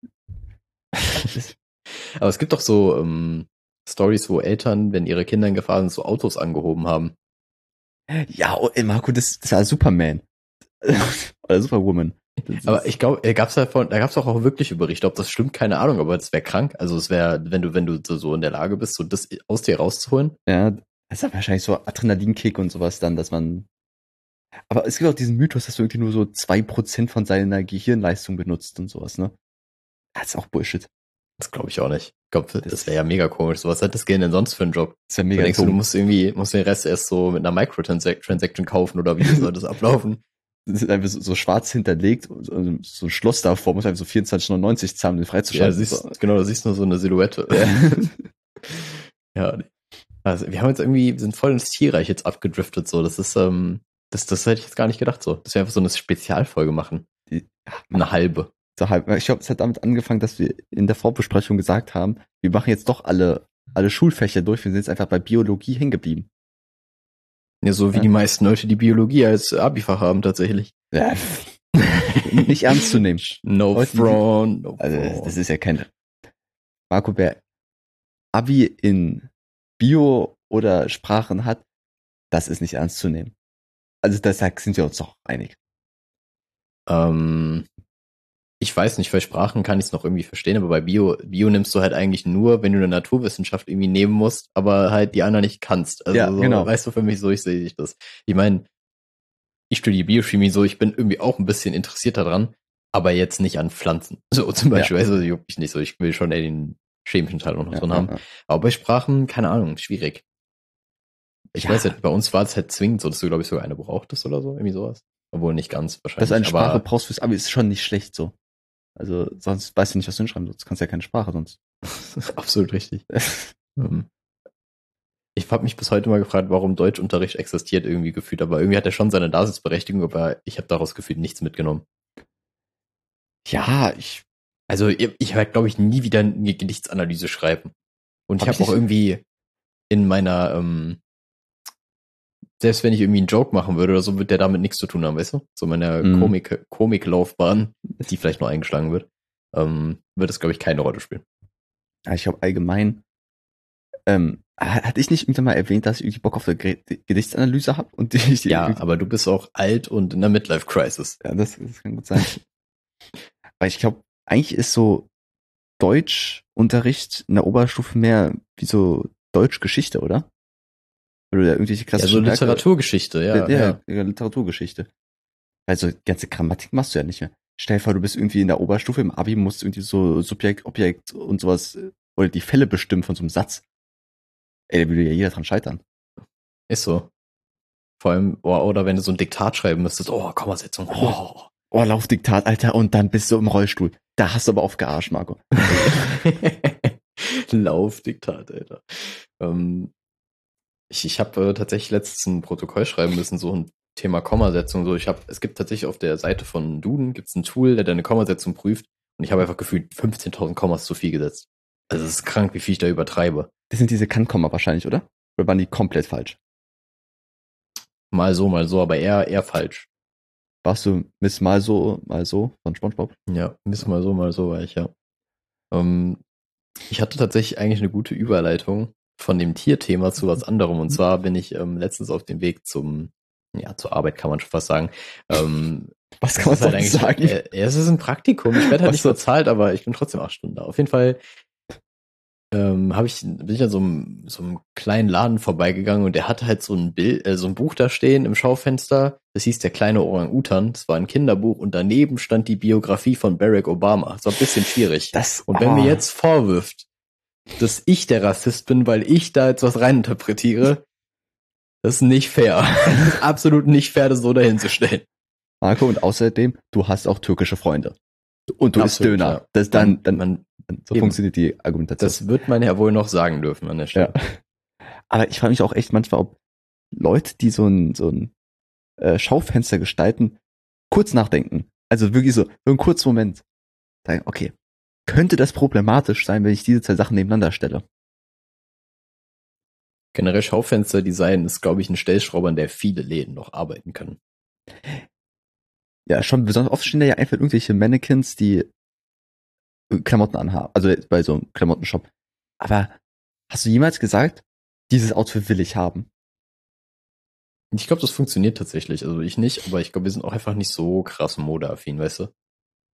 [SPEAKER 1] Aber es gibt doch so ähm, Stories, wo Eltern, wenn ihre Kinder in Gefahr sind, so Autos angehoben haben.
[SPEAKER 2] Ja, oh, ey Marco, das, das war Superman. Oder Superwoman.
[SPEAKER 1] Das aber ich glaube, da gab's davon, da gab's auch, auch wirkliche Berichte, ob das stimmt, keine Ahnung, aber das wäre krank. Also es wäre, wenn du, wenn du so in der Lage bist, so das aus dir rauszuholen.
[SPEAKER 2] Ja, Das ist wahrscheinlich so Adrenalinkick und sowas dann, dass man. Aber es gibt auch diesen Mythos, dass man irgendwie nur so zwei Prozent von seiner Gehirnleistung benutzt und sowas, ne? Das ist auch Bullshit.
[SPEAKER 1] Das glaube ich auch nicht. Ich glaube, das wäre ja mega komisch. So, was hat das Gehirn denn sonst für einen Job?
[SPEAKER 2] Das ist ja mega.
[SPEAKER 1] Da denkst du, du musst irgendwie, musst den Rest erst so mit einer Microtransaction kaufen oder wie soll das ablaufen?
[SPEAKER 2] Das ist einfach so, so schwarz hinterlegt, so, so ein Schloss davor, muss einfach so vierundzwanzig neunundneunzig zahlen, um den freizuschalten.
[SPEAKER 1] Ja, siehst, genau, da siehst du nur so eine Silhouette. Ja. Ja. Also, wir haben jetzt irgendwie, wir sind voll ins Tierreich jetzt abgedriftet, so. Das ist, ähm, das, das hätte ich jetzt gar nicht gedacht, so. Dass wir einfach so eine Spezialfolge machen.
[SPEAKER 2] Die, ja,
[SPEAKER 1] eine halbe.
[SPEAKER 2] So halb. Ich glaube, es hat damit angefangen, dass wir in der Vorbesprechung gesagt haben, wir machen jetzt doch alle, alle Schulfächer durch, wir sind jetzt einfach bei Biologie hängen geblieben.
[SPEAKER 1] Ja, so wie ja. die meisten Leute, die Biologie als Abifach haben, tatsächlich.
[SPEAKER 2] Ja. Nicht ernst zu nehmen.
[SPEAKER 1] No
[SPEAKER 2] Leute,
[SPEAKER 1] front, no
[SPEAKER 2] Also,
[SPEAKER 1] front.
[SPEAKER 2] das ist ja keine. Marco, wer Abi in Bio oder Sprachen hat, das ist nicht ernst zu nehmen. Also, da sind wir uns doch einig.
[SPEAKER 1] Ähm, ich weiß nicht, bei Sprachen kann ich es noch irgendwie verstehen, aber bei Bio, Bio nimmst du halt eigentlich nur, wenn du eine Naturwissenschaft irgendwie nehmen musst, aber halt die anderen nicht kannst. Also,
[SPEAKER 2] ja,
[SPEAKER 1] so,
[SPEAKER 2] genau.
[SPEAKER 1] Weißt du, für mich so, ich sehe ich das. Ich meine, ich studiere Biochemie so, ich bin irgendwie auch ein bisschen interessiert daran, aber jetzt nicht an Pflanzen. So zum Beispiel, ja. weißt du, juckt mich nicht so, ich will schon eher den chemischen Teil noch ja, drin ja, haben. Ja. Aber bei Sprachen, keine Ahnung, schwierig. Ich ja. weiß nicht, bei uns war es halt zwingend so, dass du, glaube ich, sogar eine brauchtest oder so, irgendwie sowas. Obwohl nicht ganz wahrscheinlich.
[SPEAKER 2] Dass du eine Sprache aber brauchst fürs Abi ist schon nicht schlecht so. Also sonst weißt du nicht, was du hinschreiben sollst. Du kannst ja keine Sprache sonst.
[SPEAKER 1] Absolut richtig. Ich habe mich bis heute mal gefragt, warum Deutschunterricht existiert irgendwie gefühlt, aber irgendwie hat er schon seine Daseinsberechtigung, aber ich habe daraus gefühlt nichts mitgenommen.
[SPEAKER 2] Ja, ich...
[SPEAKER 1] Also ich, ich werde, glaube ich, nie wieder eine Gedichtsanalyse schreiben. Und hab ich habe auch irgendwie in meiner... Ähm, selbst wenn ich irgendwie einen Joke machen würde oder so, wird der damit nichts zu tun haben, weißt du? So meine mm. Komik, Komiklaufbahn, die vielleicht noch eingeschlagen wird, ähm, wird es, glaube ich, keine Rolle spielen.
[SPEAKER 2] Ja, ich glaube allgemein, ähm, hatte ich nicht irgendwann mal erwähnt, dass ich irgendwie Bock auf eine Gedichtsanalyse habe? Und die, die
[SPEAKER 1] ja, aber du bist auch alt und in der Midlife-Crisis.
[SPEAKER 2] Ja, das, das kann gut sein. Weil ich glaube, eigentlich ist so Deutschunterricht in der Oberstufe mehr wie so Deutschgeschichte, oder? Oder irgendwelche klassischen
[SPEAKER 1] Ja, so Literaturgeschichte, ja,
[SPEAKER 2] ja,
[SPEAKER 1] ja.
[SPEAKER 2] Ja, Literaturgeschichte. Also ganze Grammatik machst du ja nicht mehr. Stell dir vor, du bist irgendwie in der Oberstufe im Abi, musst irgendwie so Subjekt, Objekt und sowas oder die Fälle bestimmen von so einem Satz. Ey, da würde ja jeder dran scheitern.
[SPEAKER 1] Ist so. Vor allem, oh, oder wenn du so ein Diktat schreiben müsstest, oh, Kommasetzung. Oh.
[SPEAKER 2] oh, Laufdiktat, Alter, und dann bist du im Rollstuhl. Da hast du aber aufgearscht, Marco.
[SPEAKER 1] Laufdiktat, Alter. Ähm, ich ich habe äh, tatsächlich letztens ein Protokoll schreiben müssen, so ein Thema Kommasetzung. So, ich habe, es gibt tatsächlich auf der Seite von Duden gibt's ein Tool, der deine Kommasetzung prüft. Und ich habe einfach gefühlt fünfzehntausend Kommas zu viel gesetzt. Also es ist krank, wie viel ich da übertreibe.
[SPEAKER 2] Das sind diese Kann-Komma wahrscheinlich, oder? Oder waren die komplett falsch?
[SPEAKER 1] Mal so, mal so, aber eher, eher falsch.
[SPEAKER 2] Warst du Miss mal so, mal so von SpongeBob?
[SPEAKER 1] Ja, Miss mal so, mal so war ich, ja. Ähm, ich hatte tatsächlich eigentlich eine gute Überleitung von dem Tierthema zu was anderem. Und zwar bin ich ähm, letztens auf dem Weg zum, ja, zur Arbeit kann man schon fast sagen. Ähm,
[SPEAKER 2] was kann man halt eigentlich sagen?
[SPEAKER 1] Äh, es ist ein Praktikum. Ich werde halt nicht bezahlt, aber ich bin trotzdem acht Stunden da. Auf jeden Fall ähm, habe ich bin ich an so einem, so einem kleinen Laden vorbeigegangen und der hatte halt so ein Bild, äh, so ein Buch da stehen im Schaufenster. Das hieß Der kleine Orang-Utan. Das war ein Kinderbuch und daneben stand die Biografie von Barack Obama. Das war ein bisschen schwierig.
[SPEAKER 2] Das,
[SPEAKER 1] und wenn
[SPEAKER 2] oh.
[SPEAKER 1] mir jetzt vorwirft, dass ich der Rassist bin, weil ich da jetzt was reininterpretiere, das ist nicht fair. Das ist absolut nicht fair, das so dahin zu stellen.
[SPEAKER 2] Marco, und außerdem, du hast auch türkische Freunde. Und du isst Döner.
[SPEAKER 1] Ja.
[SPEAKER 2] Das dann, dann,
[SPEAKER 1] man,
[SPEAKER 2] so eben. Funktioniert die Argumentation.
[SPEAKER 1] Das wird man ja wohl noch sagen dürfen an der Stelle.
[SPEAKER 2] Ja. Aber ich frage mich auch echt manchmal, ob Leute, die so ein, so ein äh, Schaufenster gestalten, kurz nachdenken. Also wirklich so, so einen kurzen Moment. Sagen, okay, könnte das problematisch sein, wenn ich diese zwei Sachen nebeneinander stelle?
[SPEAKER 1] Generell Schaufensterdesign ist, glaube ich, ein Stellschrauber, an der viele Läden noch arbeiten können.
[SPEAKER 2] Ja, schon besonders oft stehen da ja einfach irgendwelche Mannequins, die Klamotten anhaben. Also bei so einem Klamottenshop. Aber hast du jemals gesagt, dieses Outfit will ich haben?
[SPEAKER 1] Ich glaube, das funktioniert tatsächlich. Also ich nicht, aber ich glaube, wir sind auch einfach nicht so krass modeaffin, weißt du?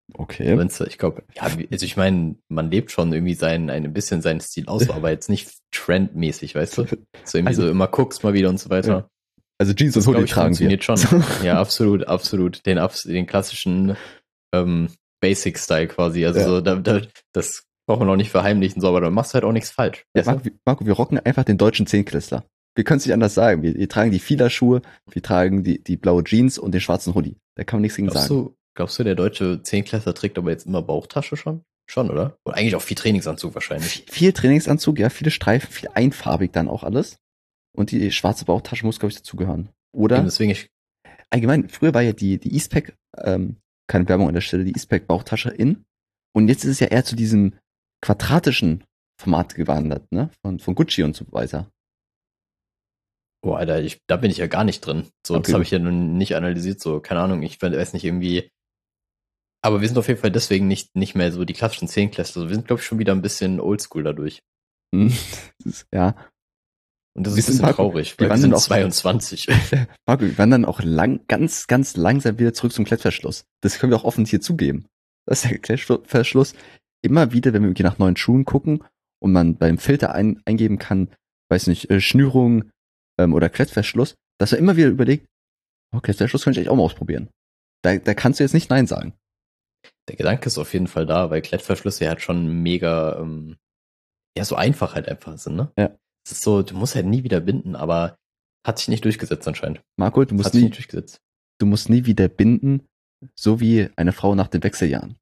[SPEAKER 2] Okay.
[SPEAKER 1] Wenn's, ich glaube, ja, also ich meine, man lebt schon irgendwie sein, ein bisschen seinen Stil aus, aber jetzt nicht trendmäßig, weißt du? So irgendwie
[SPEAKER 2] Also,
[SPEAKER 1] so immer guckst mal wieder und so weiter.
[SPEAKER 2] Ja. Also Jeans
[SPEAKER 1] Das,
[SPEAKER 2] und
[SPEAKER 1] glaube
[SPEAKER 2] Hoodie
[SPEAKER 1] ich,
[SPEAKER 2] tragen wir.
[SPEAKER 1] funktioniert schon. Ja, absolut, absolut. Den, abs- den klassischen ähm, Basic-Style quasi. Also
[SPEAKER 2] Ja.
[SPEAKER 1] so, da, da, das braucht man auch nicht verheimlichen, so, aber dann machst du halt auch nichts falsch.
[SPEAKER 2] Ja,
[SPEAKER 1] weißt du?
[SPEAKER 2] Marco, wir- Marco, wir rocken einfach den deutschen Zehnklässler. Wir können es nicht anders sagen. Wir, wir tragen die Fila-Schuhe, wir tragen die, die blaue Jeans und den schwarzen Hoodie. Da kann man nichts gegen
[SPEAKER 1] Glaubst
[SPEAKER 2] sagen.
[SPEAKER 1] du, glaubst du, der deutsche Zehnklässler trägt aber jetzt immer Bauchtasche schon? Schon, oder? Und eigentlich auch viel Trainingsanzug wahrscheinlich.
[SPEAKER 2] Viel, viel Trainingsanzug, ja, viele Streifen, viel einfarbig dann auch alles. Und die schwarze Bauchtasche muss, glaube ich, dazugehören. Oder?
[SPEAKER 1] Eben deswegen, ich,
[SPEAKER 2] Allgemein, früher war ja die, die Eastpak, ähm, keine Werbung an der Stelle, die Eastpak Bauchtasche in. Und jetzt ist es ja eher zu diesem quadratischen Format gewandert, ne? Von, von Gucci und so weiter.
[SPEAKER 1] boah, Alter, ich, da bin ich ja gar nicht drin. So,
[SPEAKER 2] Okay,
[SPEAKER 1] das habe
[SPEAKER 2] gut.
[SPEAKER 1] ich ja nun nicht analysiert, so, keine Ahnung, ich weiß nicht irgendwie. Aber wir sind auf jeden Fall deswegen nicht, nicht mehr so die klassischen Zehnklässler. Also wir sind, glaube ich, schon wieder ein bisschen oldschool dadurch.
[SPEAKER 2] Hm, das ist, ja.
[SPEAKER 1] Und das
[SPEAKER 2] Wir
[SPEAKER 1] ist ein
[SPEAKER 2] sind
[SPEAKER 1] bisschen
[SPEAKER 2] Marco,
[SPEAKER 1] traurig,
[SPEAKER 2] wir
[SPEAKER 1] weil wir
[SPEAKER 2] wandern
[SPEAKER 1] sind
[SPEAKER 2] auch-
[SPEAKER 1] zweiundzwanzig.
[SPEAKER 2] Marco, wir wandern auch lang, ganz, ganz langsam wieder zurück zum Klettverschluss. Das können wir auch offen hier zugeben. Das ist der Klettverschluss. Immer wieder, wenn wir irgendwie nach neuen Schuhen gucken und man beim Filter ein, eingeben kann, weiß nicht, äh, Schnürung ähm, oder Klettverschluss, dass er immer wieder überlegt, oh, Klettverschluss könnte ich eigentlich auch mal ausprobieren. Da, da kannst du jetzt nicht Nein sagen.
[SPEAKER 1] Der Gedanke ist auf jeden Fall da, weil Klettverschlüsse halt schon mega, ähm, ja, so einfach halt einfach sind, ne?
[SPEAKER 2] Ja.
[SPEAKER 1] Es ist so, du musst halt nie wieder binden, aber hat sich nicht durchgesetzt anscheinend.
[SPEAKER 2] Marco, du
[SPEAKER 1] Hat
[SPEAKER 2] musst
[SPEAKER 1] sich
[SPEAKER 2] nie,
[SPEAKER 1] nicht durchgesetzt.
[SPEAKER 2] du musst nie wieder binden, so wie eine Frau nach den Wechseljahren.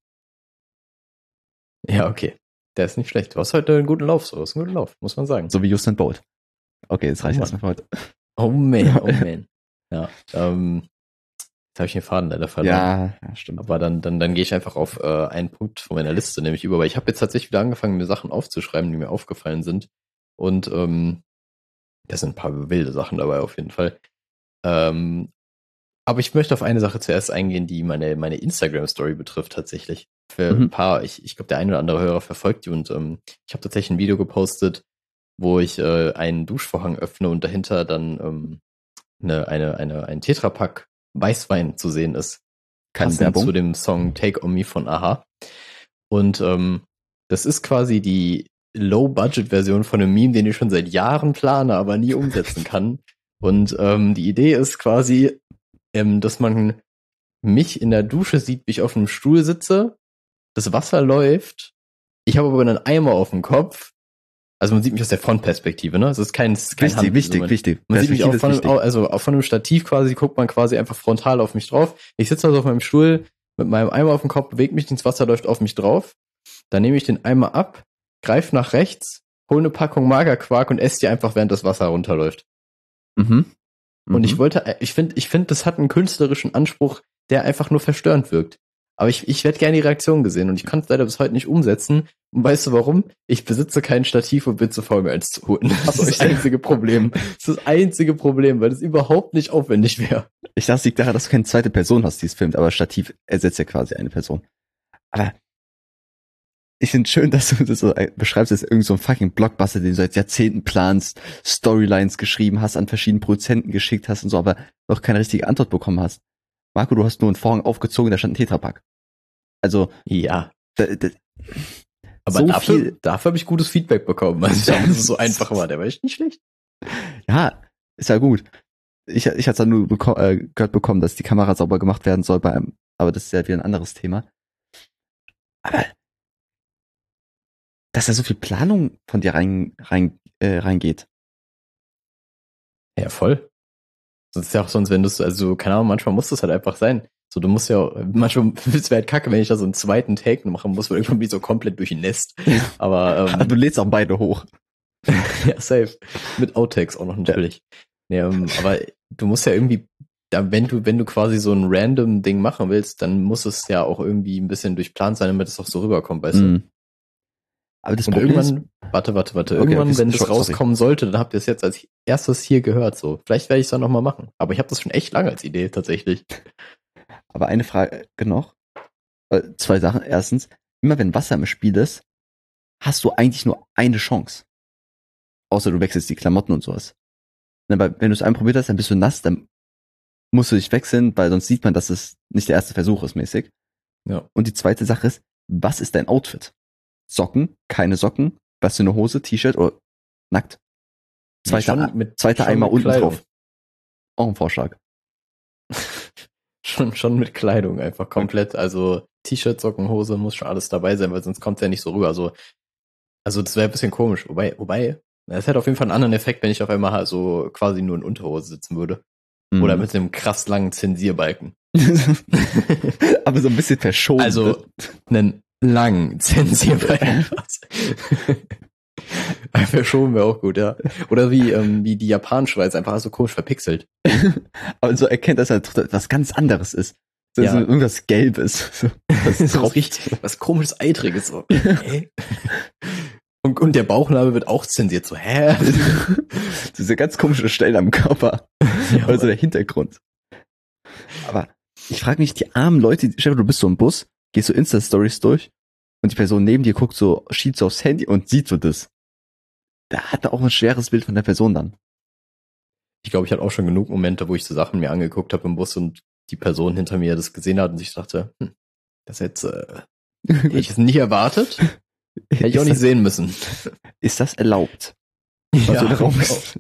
[SPEAKER 1] Ja, okay. Der ist nicht schlecht. Du hast heute einen guten Lauf, so. Du hast einen guten Lauf, muss man sagen.
[SPEAKER 2] So wie Usain Bolt. Okay, das reicht
[SPEAKER 1] Oh
[SPEAKER 2] erstmal für heute.
[SPEAKER 1] Oh man, oh man. Ja, ähm, jetzt habe ich den Faden leider verloren.
[SPEAKER 2] Ja, ja, stimmt.
[SPEAKER 1] Aber dann, dann, dann gehe ich einfach auf äh, einen Punkt von meiner Liste nämlich über, weil ich habe jetzt tatsächlich wieder angefangen, mir Sachen aufzuschreiben, die mir aufgefallen sind. Und ähm, da sind ein paar wilde Sachen dabei auf jeden Fall. Ähm, aber ich möchte auf eine Sache zuerst eingehen, die meine, meine Instagram-Story betrifft tatsächlich. Für
[SPEAKER 2] Mhm.
[SPEAKER 1] ein paar, ich, ich glaube, der eine oder andere Hörer verfolgt die und ähm, ich habe tatsächlich ein Video gepostet, wo ich äh, einen Duschvorhang öffne und dahinter dann ähm, eine, eine, eine, ein Tetrapack Weißwein zu sehen ist.
[SPEAKER 2] Keine
[SPEAKER 1] Passend
[SPEAKER 2] Werbung.
[SPEAKER 1] zu dem Song Take On Me von Aha. Und ähm, das ist quasi die Low-Budget-Version von einem Meme, den ich schon seit Jahren plane, aber nie umsetzen kann. Und ähm, die Idee ist quasi, ähm, dass man mich in der Dusche sieht, wie ich auf einem Stuhl sitze, das Wasser läuft, ich habe aber einen Eimer auf dem Kopf. Also man sieht mich aus der Frontperspektive, ne? Es ist kein, es ist kein
[SPEAKER 2] Wichtig,
[SPEAKER 1] Hand,
[SPEAKER 2] wichtig,
[SPEAKER 1] man,
[SPEAKER 2] wichtig.
[SPEAKER 1] man sieht mich auch
[SPEAKER 2] Perspektive
[SPEAKER 1] von,
[SPEAKER 2] ist
[SPEAKER 1] einem, also auch von einem Stativ quasi, guckt man quasi einfach frontal auf mich drauf. Ich sitze also auf meinem Stuhl mit meinem Eimer auf dem Kopf, bewegt mich ins Wasser, läuft auf mich drauf. Dann nehme ich den Eimer ab, greife nach rechts, hole eine Packung Magerquark und esse die einfach, während das Wasser runterläuft.
[SPEAKER 2] Mhm.
[SPEAKER 1] Und
[SPEAKER 2] Mhm.
[SPEAKER 1] ich wollte, ich finde, ich finde, das hat einen künstlerischen Anspruch, der einfach nur verstörend wirkt. Aber ich, ich werde gerne die Reaktion gesehen und ich kann es leider bis heute nicht umsetzen. Und weißt du warum? Ich besitze kein Stativ und bin zu faul, mir eins zu holen. Das ist das einzige Problem. Das ist das einzige Problem, weil das überhaupt nicht aufwendig wäre.
[SPEAKER 2] Ich dachte, es liegt daran, dass du keine zweite Person hast, die es filmt, aber Stativ ersetzt ja quasi eine Person. Aber ich finde schön, dass du das so beschreibst, als irgend so ein fucking Blockbuster, den du seit Jahrzehnten planst, Storylines geschrieben hast, an verschiedenen Produzenten geschickt hast und so, aber noch keine richtige Antwort bekommen hast. Marco, du hast nur einen Vorhang aufgezogen, da stand ein Tetrapack. Also,
[SPEAKER 1] Ja.
[SPEAKER 2] da, da,
[SPEAKER 1] Aber
[SPEAKER 2] so
[SPEAKER 1] dafür,
[SPEAKER 2] viel,
[SPEAKER 1] dafür habe ich gutes Feedback bekommen. Also ich glaube, dass es so einfach war. Der war echt nicht schlecht.
[SPEAKER 2] ja, ist ja gut. Ich, ich hatte dann nur beko- äh, gehört bekommen, dass die Kamera sauber gemacht werden soll bei einem, aber das ist ja wieder ein anderes Thema. Aber dass da so viel Planung von dir rein, rein, äh, reingeht.
[SPEAKER 1] Ja, voll. Das ist ja auch sonst, wenn du es, also, keine Ahnung, manchmal muss das halt einfach sein. So, du musst ja, manchmal, es wäre halt kacke, wenn ich da so einen zweiten Take machen muss, weil irgendwie so komplett durchnässt. Aber, ähm,
[SPEAKER 2] Du lädst auch beide hoch.
[SPEAKER 1] ja, safe. Mit Outtakes auch noch natürlich. Ja. Nee, ähm, aber du musst ja irgendwie, da, wenn du, wenn du quasi so ein random Ding machen willst, dann muss es ja auch irgendwie ein bisschen durchplant sein, damit es auch so rüberkommt, weißt du?
[SPEAKER 2] Mhm. Aber das
[SPEAKER 1] Und
[SPEAKER 2] Problem
[SPEAKER 1] irgendwann,
[SPEAKER 2] ist,
[SPEAKER 1] warte, warte, warte,
[SPEAKER 2] Okay,
[SPEAKER 1] irgendwann,
[SPEAKER 2] okay,
[SPEAKER 1] wenn das
[SPEAKER 2] sorry.
[SPEAKER 1] rauskommen sollte, dann habt ihr es jetzt als erstes hier gehört, so. Vielleicht werde ich es dann nochmal machen. Aber ich habe das schon echt lange als Idee, tatsächlich.
[SPEAKER 2] aber eine Frage noch. Äh, zwei Sachen. Erstens, immer wenn Wasser im Spiel ist, hast du eigentlich nur eine Chance. Außer du wechselst die Klamotten und sowas. Aber wenn du es einmal probiert hast, dann bist du nass, dann musst du dich wechseln, weil sonst sieht man, dass es nicht der erste Versuch ist, mäßig.
[SPEAKER 1] Ja.
[SPEAKER 2] Und die zweite Sache ist, was ist dein Outfit? Socken, keine Socken, was für eine Hose, T-Shirt oder nackt? Zweiter,
[SPEAKER 1] Nee, schon mit,
[SPEAKER 2] zweiter
[SPEAKER 1] schon
[SPEAKER 2] Eimer
[SPEAKER 1] mit
[SPEAKER 2] unten
[SPEAKER 1] Kleidung.
[SPEAKER 2] drauf. Auch ein Vorschlag.
[SPEAKER 1] schon, schon mit Kleidung einfach komplett. Also T-Shirt, Socken, Hose muss schon alles dabei sein, weil sonst kommt es ja nicht so rüber. Also, also das wäre ein bisschen komisch. Wobei, wobei, es hätte auf jeden Fall einen anderen Effekt, wenn ich auf einmal halt so quasi nur in Unterhose sitzen würde.
[SPEAKER 2] Mhm.
[SPEAKER 1] Oder mit einem krass langen Zensierbalken.
[SPEAKER 2] Aber so ein bisschen verschoben.
[SPEAKER 1] Also einen langen Zensierbalken. Verschoben wäre auch gut, ja. Oder wie, ähm, wie die Japan-Schweiz, einfach so komisch verpixelt.
[SPEAKER 2] Aber so erkennt, dass er was ganz anderes ist. Das
[SPEAKER 1] Ja.
[SPEAKER 2] ist irgendwas Gelbes. Das
[SPEAKER 1] Das ist richtig, was komisches, Eitriges. So. Hä? Und, und der Bauchnabel wird auch zensiert. So, hä?
[SPEAKER 2] Diese ganz komische Stellen am Körper.
[SPEAKER 1] Ja,
[SPEAKER 2] Also der Hintergrund. Aber ich frage mich, die armen Leute, Stefan, du bist so im Bus, gehst so Insta-Stories durch und die Person neben dir guckt so, schielt so aufs Handy und sieht so das. Da hat er auch ein schweres Bild von der Person dann.
[SPEAKER 1] ich glaube, ich hatte auch schon genug Momente, wo ich so Sachen mir angeguckt habe im Bus und die Person hinter mir das gesehen hat und ich dachte, hm, das jetzt äh, hätte ich es nicht erwartet. Hätte ich auch
[SPEAKER 2] ist,
[SPEAKER 1] nicht
[SPEAKER 2] das,
[SPEAKER 1] sehen müssen.
[SPEAKER 2] ist das erlaubt? Was
[SPEAKER 1] Ja,
[SPEAKER 2] so der Raum
[SPEAKER 1] genau.
[SPEAKER 2] ist?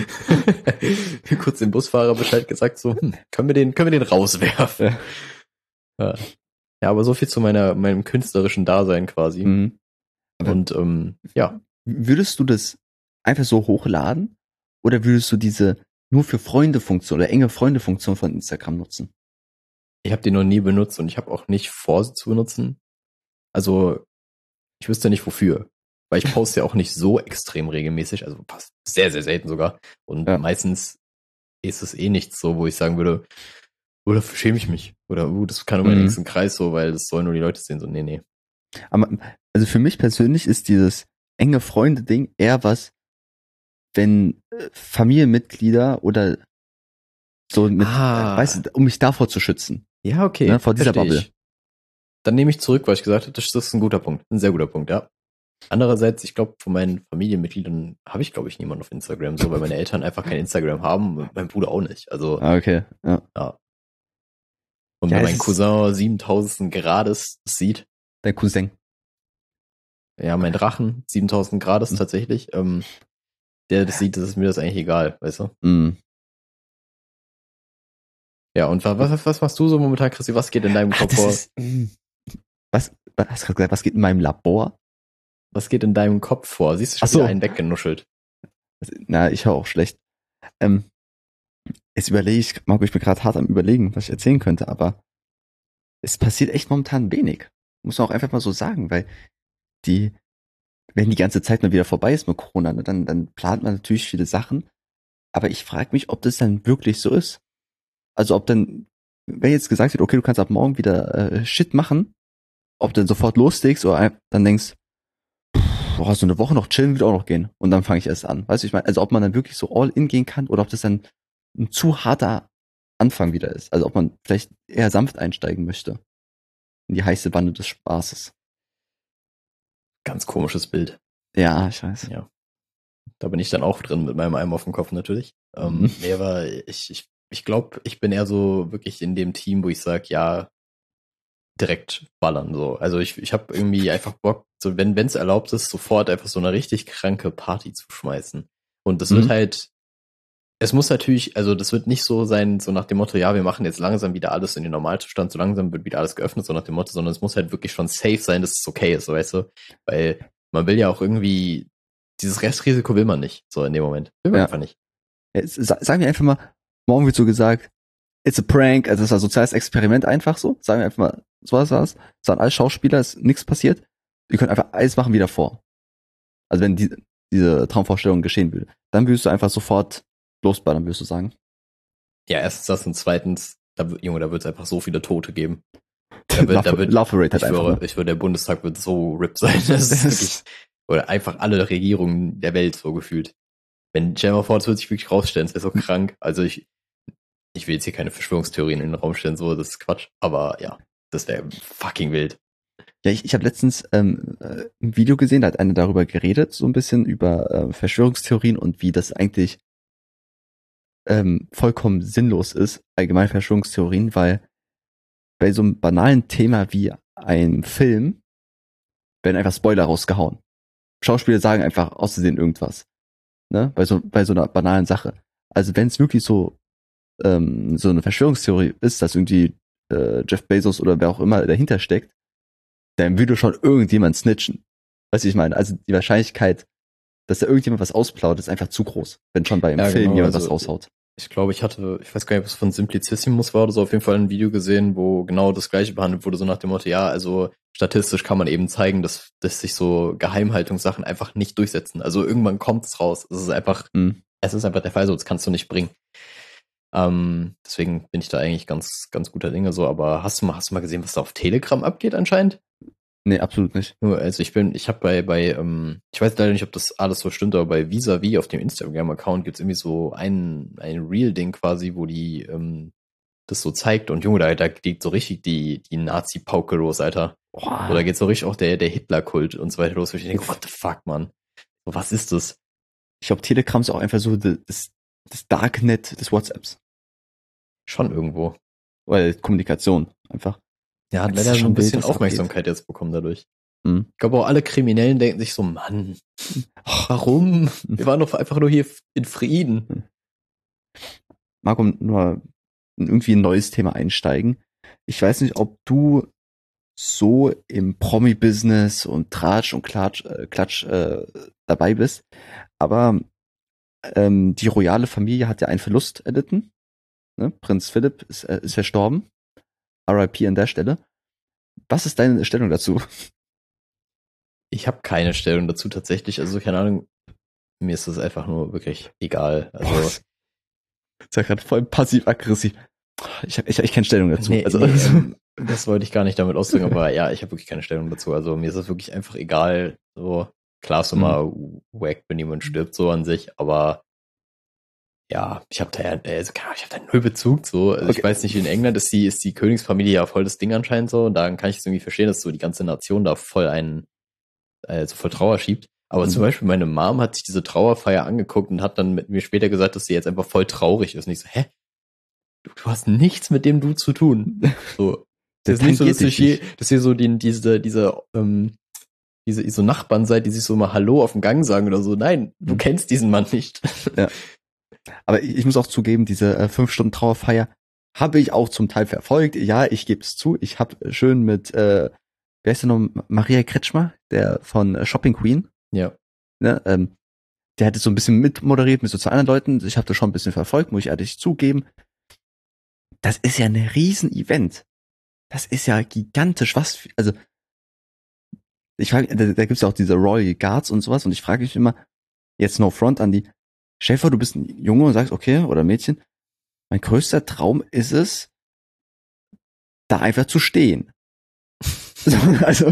[SPEAKER 1] Kurz dem Busfahrer Bescheid gesagt, so, hm, können wir den, können wir den rauswerfen?
[SPEAKER 2] Ja.
[SPEAKER 1] Ja. Ja, aber so viel zu meiner, meinem künstlerischen Dasein quasi.
[SPEAKER 2] Mhm. Aber
[SPEAKER 1] Und ähm, ja,
[SPEAKER 2] würdest du das einfach so hochladen oder würdest du diese nur für Freunde-Funktion oder enge Freunde-Funktion von Instagram nutzen?
[SPEAKER 1] ich habe die noch nie benutzt und ich habe auch nicht vor, sie zu benutzen. Also ich wüsste nicht wofür. Weil ich poste ja auch nicht so extrem regelmäßig, also fast sehr, sehr selten sogar. Und
[SPEAKER 2] Ja.
[SPEAKER 1] meistens ist es eh nichts so, wo ich sagen würde, oh, dafür schäme ich mich. Oder, uh, das kann nur meinen
[SPEAKER 2] Mhm.
[SPEAKER 1] engsten Kreis so, weil das sollen nur die Leute sehen. So, nee, nee.
[SPEAKER 2] Aber also für mich persönlich ist dieses enge Freunde-Ding eher was, wenn äh, Familienmitglieder oder so mit,
[SPEAKER 1] Ah.
[SPEAKER 2] äh, weißt du, um mich davor zu schützen.
[SPEAKER 1] Ja, okay.
[SPEAKER 2] Ne, vor dieser
[SPEAKER 1] versteh
[SPEAKER 2] Bubble.
[SPEAKER 1] ich. Dann nehme ich zurück, was ich gesagt habe. Das ist ein guter Punkt. Ein sehr guter Punkt, ja. Andererseits, ich glaube, von meinen Familienmitgliedern habe ich, glaube ich, niemanden auf Instagram, so, weil meine Eltern einfach kein Instagram haben und mein Bruder auch nicht. Also,
[SPEAKER 2] Ah, okay. Ja.
[SPEAKER 1] ja. Und
[SPEAKER 2] Ja,
[SPEAKER 1] wenn
[SPEAKER 2] es
[SPEAKER 1] mein
[SPEAKER 2] ist-
[SPEAKER 1] Cousin siebentausend Grades sieht,
[SPEAKER 2] Dein Cousin.
[SPEAKER 1] ja, mein Drachen, siebentausend Grades tatsächlich, ähm, der das sieht, das ist mir das eigentlich egal, weißt du?
[SPEAKER 2] Mhm.
[SPEAKER 1] Ja, und was, was, was machst du so momentan, Christi? Was geht in deinem
[SPEAKER 2] Ach,
[SPEAKER 1] Kopf
[SPEAKER 2] das
[SPEAKER 1] vor?
[SPEAKER 2] ist, mm. was, was hast du gerade gesagt, was geht in meinem Labor?
[SPEAKER 1] Was geht in deinem Kopf vor? Siehst du schon
[SPEAKER 2] Ach so.
[SPEAKER 1] wieder einen weggenuschelt?
[SPEAKER 2] Na, ich höre auch schlecht. Ähm, jetzt überlege ich, Marco, ich bin gerade hart am Überlegen, was ich erzählen könnte, aber es passiert echt momentan wenig. Muss man auch einfach mal so sagen, weil die, wenn die ganze Zeit mal wieder vorbei ist mit Corona, ne, dann, dann plant man natürlich viele Sachen. Aber ich frage mich, ob das dann wirklich so ist. Also ob dann, wenn jetzt gesagt wird, okay, du kannst ab morgen wieder äh, Shit machen, ob du dann sofort loslegst oder ein- dann denkst, boah, so eine Woche noch chillen wird auch noch gehen. Und dann fange ich erst an. Weißt du, ich meine, also ob man dann wirklich so all in gehen kann oder ob das dann ein zu harter Anfang wieder ist. Also ob man vielleicht eher sanft einsteigen möchte. In die heiße Bande des Spaßes.
[SPEAKER 1] Ganz komisches Bild.
[SPEAKER 2] Ja, ich weiß.
[SPEAKER 1] Ja. Da bin ich dann auch drin mit meinem Eimer auf dem Kopf natürlich. Ähm,
[SPEAKER 2] Mhm.
[SPEAKER 1] nee, aber ich, ich, ich glaube, ich bin eher so wirklich in dem Team, wo ich sage, ja, direkt ballern so. Also ich, ich habe irgendwie einfach Bock, so wenn es erlaubt ist, sofort einfach so eine richtig kranke Party zu schmeißen. Und das
[SPEAKER 2] Mhm.
[SPEAKER 1] wird halt, es muss natürlich, also das wird nicht so sein, so nach dem Motto, ja, wir machen jetzt langsam wieder alles in den Normalzustand, so langsam wird wieder alles geöffnet, so nach dem Motto, sondern es muss halt wirklich schon safe sein, dass es okay ist, so, weißt du? Weil man will ja auch irgendwie, dieses Restrisiko will man nicht, so in dem Moment. Will man
[SPEAKER 2] Ja.
[SPEAKER 1] einfach nicht.
[SPEAKER 2] Jetzt, sa- sagen wir einfach mal, morgen wird so gesagt, it's a prank, also es war ein soziales Experiment einfach so. Sagen wir einfach mal, so was war's. Es waren alle Schauspieler, ist nichts passiert. Wir können einfach alles machen wie davor. Also wenn die, diese Traumvorstellung geschehen würde, dann würdest du einfach sofort losballern, würdest du sagen.
[SPEAKER 1] Ja, erstens das und zweitens, da, wird- Junge, da wird es einfach so viele Tote geben. Da wird, da
[SPEAKER 2] Love,
[SPEAKER 1] wird,
[SPEAKER 2] Love Rate
[SPEAKER 1] ich
[SPEAKER 2] halt einfach.
[SPEAKER 1] schwöre,
[SPEAKER 2] Ne?
[SPEAKER 1] ich schwöre, der Bundestag wird so RIP sein. Das ist wirklich, oder einfach alle Regierungen der Welt so gefühlt. Wenn, stell dir mal vor, das wird sich wirklich rausstellen, das wäre so krank. Also ich, ich will jetzt hier keine Verschwörungstheorien in den Raum stellen, so, das ist Quatsch. Aber ja, das wäre fucking wild.
[SPEAKER 2] Ja, ich, ich habe letztens ähm, äh, ein Video gesehen, da hat einer darüber geredet, so ein bisschen über äh, Verschwörungstheorien und wie das eigentlich ähm, vollkommen sinnlos ist, allgemein Verschwörungstheorien, weil bei so einem banalen Thema wie einem Film werden einfach Spoiler rausgehauen. Schauspieler sagen einfach auszusehen irgendwas. Ne? Bei so, bei so einer banalen Sache. Also wenn es wirklich so, ähm, so eine Verschwörungstheorie ist, dass irgendwie äh, Jeff Bezos oder wer auch immer dahinter steckt, dann würde schon irgendjemand snitchen. Weißt du, ich meine? Also die Wahrscheinlichkeit, dass da irgendjemand was ausplaudert, ist einfach zu groß, wenn schon bei einem
[SPEAKER 1] Ja,
[SPEAKER 2] Film
[SPEAKER 1] genau,
[SPEAKER 2] jemand
[SPEAKER 1] also,
[SPEAKER 2] was raushaut.
[SPEAKER 1] Ich glaube, ich hatte, ich weiß gar nicht, ob es von Simplicissimus war oder so, auf jeden Fall ein Video gesehen, wo genau das gleiche behandelt wurde, so nach dem Motto, ja, also statistisch kann man eben zeigen, dass, dass sich so Geheimhaltungssachen einfach nicht durchsetzen. Also irgendwann kommt es raus. Es ist einfach,
[SPEAKER 2] Mhm.
[SPEAKER 1] es ist einfach der Fall, so, das kannst du nicht bringen. Ähm, deswegen bin ich da eigentlich ganz, ganz guter Dinge so, aber hast du mal, hast du mal gesehen, was da auf Telegram abgeht anscheinend?
[SPEAKER 2] Nee, absolut nicht.
[SPEAKER 1] Nur, also ich bin, ich habe bei, bei, ähm, ich weiß leider nicht, ob das alles so stimmt, aber bei Visavi auf dem Instagram-Account gibt's irgendwie so ein, ein Real-Ding quasi, wo die ähm, das so zeigt und Junge, da, da geht so richtig die, die Nazi-Pauke los, Alter.
[SPEAKER 2] Boah.
[SPEAKER 1] Oder geht so richtig auch der, der Hitler-Kult und so weiter los, wo ich denke, what the fuck, man? So, was ist das?
[SPEAKER 2] Ich glaube, Telegram ist auch einfach so das, das Darknet des WhatsApps.
[SPEAKER 1] Schon irgendwo.
[SPEAKER 2] Weil Kommunikation einfach.
[SPEAKER 1] Ja, hat
[SPEAKER 2] Das ist
[SPEAKER 1] leider
[SPEAKER 2] ja
[SPEAKER 1] so ein
[SPEAKER 2] schon wild,
[SPEAKER 1] bisschen
[SPEAKER 2] was da
[SPEAKER 1] Aufmerksamkeit jetzt bekommen dadurch.
[SPEAKER 2] Mhm.
[SPEAKER 1] Ich glaube auch alle Kriminellen denken sich so, Mann, warum? Wir waren doch einfach nur hier in Frieden.
[SPEAKER 2] Marco, nur irgendwie ein neues Thema einsteigen. Ich weiß nicht, ob du so im Promi-Business und Tratsch und Klatsch, äh, Klatsch äh, dabei bist, aber ähm, die royale Familie hat ja einen Verlust erlitten. Ne? Prinz Philipp ist, äh, ist verstorben. R I P an der Stelle. Was ist deine Stellung dazu?
[SPEAKER 1] Ich habe keine Stellung dazu tatsächlich, also keine Ahnung, mir ist das einfach nur wirklich egal. Also
[SPEAKER 2] Das ist ja gerade voll passiv-aggressiv. Ich habe ich, ich keine Stellung dazu.
[SPEAKER 1] nee,
[SPEAKER 2] also,
[SPEAKER 1] nee, ähm, das wollte ich gar nicht damit ausdrücken, aber ja, ich habe wirklich keine Stellung dazu. Also mir ist es wirklich einfach egal. So klar ist immer wack, wenn jemand stirbt so an sich, aber ja, ich habe da ja, also keine Ahnung, ich habe da null Bezug so. Also
[SPEAKER 2] Okay.
[SPEAKER 1] ich weiß nicht, in England ist die ist die Königsfamilie ja voll das Ding anscheinend so und dann kann ich es irgendwie verstehen, dass so die ganze Nation da voll einen also voll Trauer schiebt. Aber
[SPEAKER 2] Mhm.
[SPEAKER 1] zum Beispiel meine Mom hat sich diese Trauerfeier angeguckt und hat dann mit mir später gesagt, dass sie jetzt einfach voll traurig ist. Und ich so, hä? Du, du hast nichts mit dem Du zu tun. So, das ist nicht so, dass ihr hier, dass ihr so die, diese, diese, ähm, diese so Nachbarn seid, die sich so mal Hallo auf dem Gang sagen oder so. Nein, du mhm. kennst diesen Mann nicht.
[SPEAKER 2] Ja. Aber ich, ich muss auch zugeben, diese äh, fünf Stunden Trauerfeier habe ich auch zum Teil verfolgt. Ja, ich gebe es zu. Ich habe schön mit äh, wer ist denn noch? Maria Kretschmer, der von Shopping Queen.
[SPEAKER 1] Ja.
[SPEAKER 2] Ne, ähm, der hat jetzt so ein bisschen mitmoderiert mit so zwei anderen Leuten. Ich habe das schon ein bisschen verfolgt, muss ich ehrlich zugeben. Das ist ja ein Riesen-Event. Das ist ja gigantisch. Was, für, also ich frage, da, da gibt's ja auch diese Royal Guards und sowas und ich frage mich immer, jetzt no front an die, stell dir vor, du bist ein Junge und sagst, okay, oder Mädchen, mein größter Traum ist es, da einfach zu stehen. So, also,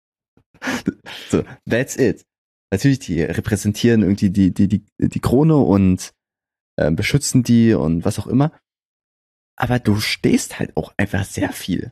[SPEAKER 2] so, that's it. Natürlich, die repräsentieren irgendwie die, die, die, die Krone und äh, beschützen die und was auch immer. Aber du stehst halt auch einfach sehr viel.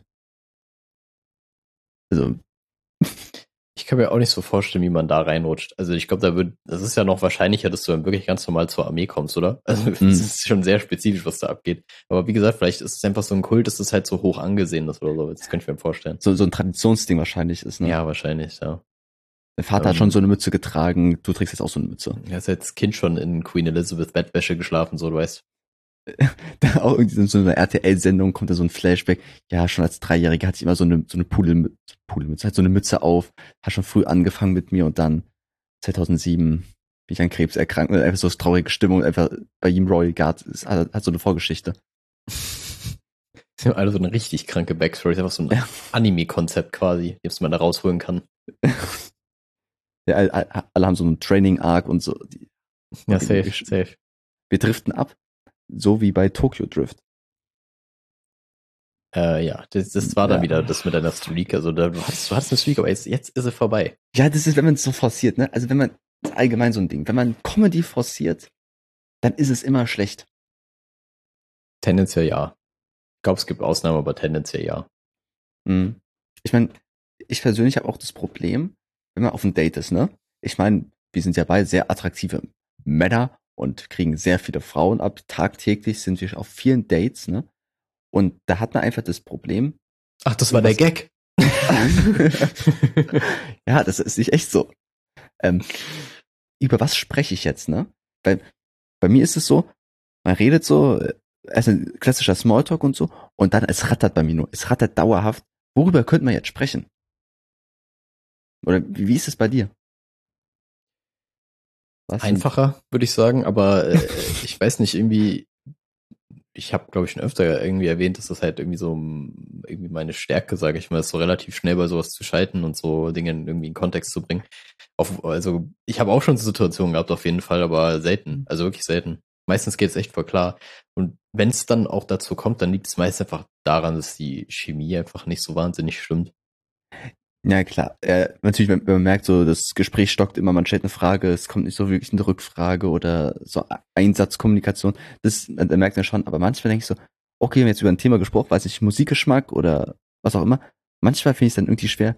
[SPEAKER 2] Also.
[SPEAKER 1] Ich kann mir auch nicht so vorstellen, wie man da reinrutscht. Also ich glaube, da wird, das ist ja noch wahrscheinlicher, dass du dann wirklich ganz normal zur Armee kommst, oder? Also es mm. ist schon sehr spezifisch, was da abgeht. Aber wie gesagt, vielleicht ist es einfach so ein Kult, dass das halt so hoch angesehen ist oder so. Das könnte ich mir vorstellen.
[SPEAKER 2] So, so ein Traditionsding wahrscheinlich ist, ne?
[SPEAKER 1] Ja, wahrscheinlich, ja.
[SPEAKER 2] Der Vater um, hat schon so eine Mütze getragen, du trägst jetzt auch so eine Mütze.
[SPEAKER 1] Er ist als Kind schon in Queen Elizabeth Bettwäsche geschlafen, so, du weißt.
[SPEAKER 2] Da auch irgendwie so eine R T L-Sendung kommt da so ein Flashback. Ja, schon als Dreijähriger hatte ich immer so eine, so eine Pudelmütze, Pudelmütze, halt so eine Mütze auf, hat schon früh angefangen mit mir und dann zweitausendsieben bin ich an Krebs erkrankt und einfach so traurige Stimmung, einfach bei ihm Royal Guard, hat, hat so eine Vorgeschichte.
[SPEAKER 1] Sie haben alle so eine richtig kranke Backstory, ist einfach so ein ja. Anime-Konzept quasi, das man da rausholen kann.
[SPEAKER 2] Ja, alle, alle haben so einen Training-Arc und so. Die,
[SPEAKER 1] ja, safe, safe.
[SPEAKER 2] Wir driften ab. So wie bei Tokyo Drift.
[SPEAKER 1] Äh, ja, das, das war dann ja. wieder das mit deiner Streak. Also da, du hattest, du hattest eine Streak, aber jetzt, jetzt ist sie vorbei.
[SPEAKER 2] Ja, das ist, wenn man es so forciert, ne? Also wenn man, das ist allgemein so ein Ding. Wenn man Comedy forciert, dann ist es immer schlecht.
[SPEAKER 1] Tendenziell ja. Ich glaube, es gibt Ausnahmen, aber tendenziell ja.
[SPEAKER 2] Mhm. Ich meine, ich persönlich habe auch das Problem, wenn man auf ein Date ist, ne? Ich meine, wir sind ja beide sehr attraktive Männer und kriegen sehr viele Frauen ab. Tagtäglich sind wir auf vielen Dates, ne? Und da hat man einfach das Problem,
[SPEAKER 1] Ach, das war der Gag.
[SPEAKER 2] Ja, das ist nicht echt so. Ähm, über was spreche ich jetzt, ne? Weil bei mir ist es so, man redet so, es ist ein klassischer Smalltalk und so, und dann, es rattert bei mir nur. Es rattert dauerhaft. Worüber könnte man jetzt sprechen? Oder wie, wie ist es bei dir? Was
[SPEAKER 1] Einfacher, würde ich sagen, aber äh, ich weiß nicht, irgendwie, ich habe, glaube ich, schon öfter irgendwie erwähnt, dass das halt irgendwie so m, irgendwie meine Stärke, sage ich mal, ist so relativ schnell bei sowas zu schalten und so Dinge irgendwie in Kontext zu bringen. Auf, also ich habe auch schon so Situationen gehabt, auf jeden Fall, aber selten, also wirklich selten. Meistens geht's echt voll klar. Und wenn es dann auch dazu kommt, dann liegt es meist einfach daran, dass die Chemie einfach nicht so wahnsinnig stimmt.
[SPEAKER 2] Ja, klar. Äh, natürlich, wenn, wenn man merkt, so das Gespräch stockt immer, man stellt eine Frage, es kommt nicht so wirklich eine Rückfrage oder so Einsatzkommunikation, das, da merkt man schon. Aber manchmal denke ich so, okay, wir haben jetzt über ein Thema gesprochen, weiß ich, Musikgeschmack oder was auch immer. Manchmal finde ich es dann irgendwie schwer,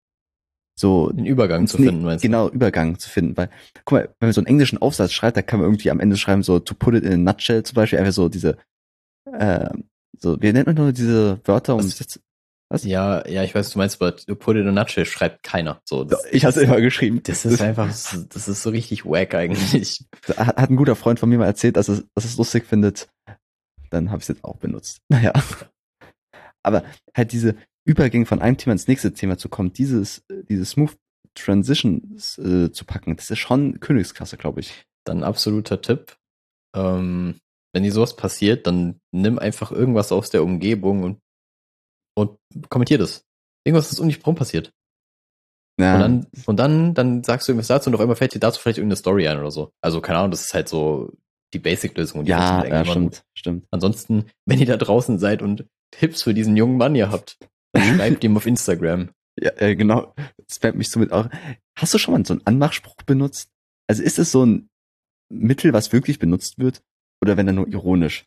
[SPEAKER 2] so
[SPEAKER 1] Den Übergang
[SPEAKER 2] ins
[SPEAKER 1] zu
[SPEAKER 2] Ne-
[SPEAKER 1] finden, meinst du?
[SPEAKER 2] genau, Übergang zu finden. Weil, guck mal, wenn man so einen englischen Aufsatz schreibt, da kann man irgendwie am Ende schreiben, so to put it in a nutshell zum Beispiel, einfach so diese, äh, so, wie nennt man nur diese Wörter, um
[SPEAKER 1] Was?
[SPEAKER 2] jetzt, was?
[SPEAKER 1] Ja, ja, ich weiß, was du meinst, aber to put it in a nutshell schreibt keiner. So, das,
[SPEAKER 2] Ich habe es immer geschrieben.
[SPEAKER 1] das ist einfach, so- das ist so richtig wack eigentlich.
[SPEAKER 2] Hat, hat ein guter Freund von mir mal erzählt, dass es, dass es lustig findet. Dann habe ich es jetzt auch benutzt. Naja. Aber halt diese Übergänge von einem Thema ins nächste Thema zu kommen, dieses, diese Smooth Transitions äh, zu packen, das ist schon Königsklasse, glaube ich.
[SPEAKER 1] Dann absoluter Tipp. Ähm, wenn dir sowas passiert, dann nimm einfach irgendwas aus der Umgebung und, und kommentier das. Irgendwas ist um dich herum passiert.
[SPEAKER 2] Ja,
[SPEAKER 1] Und dann, und dann, dann sagst du irgendwas dazu und auf einmal fällt dir dazu vielleicht irgendeine Story ein oder so. Also, keine Ahnung, das ist halt so die Basic-Lösung und die
[SPEAKER 2] ja,
[SPEAKER 1] funktioniert
[SPEAKER 2] ja
[SPEAKER 1] eigentlich immer
[SPEAKER 2] stimmt,
[SPEAKER 1] gut.
[SPEAKER 2] stimmt.
[SPEAKER 1] Ansonsten, wenn ihr da draußen seid und Tipps für diesen jungen Mann ihr habt, dann schreibt ihm auf Instagram.
[SPEAKER 2] Ja, äh, genau. Spammt mich somit auch. Hast du schon mal so einen Anmachspruch benutzt? Also ist es so ein Mittel, was wirklich benutzt wird? Oder wenn er nur ironisch?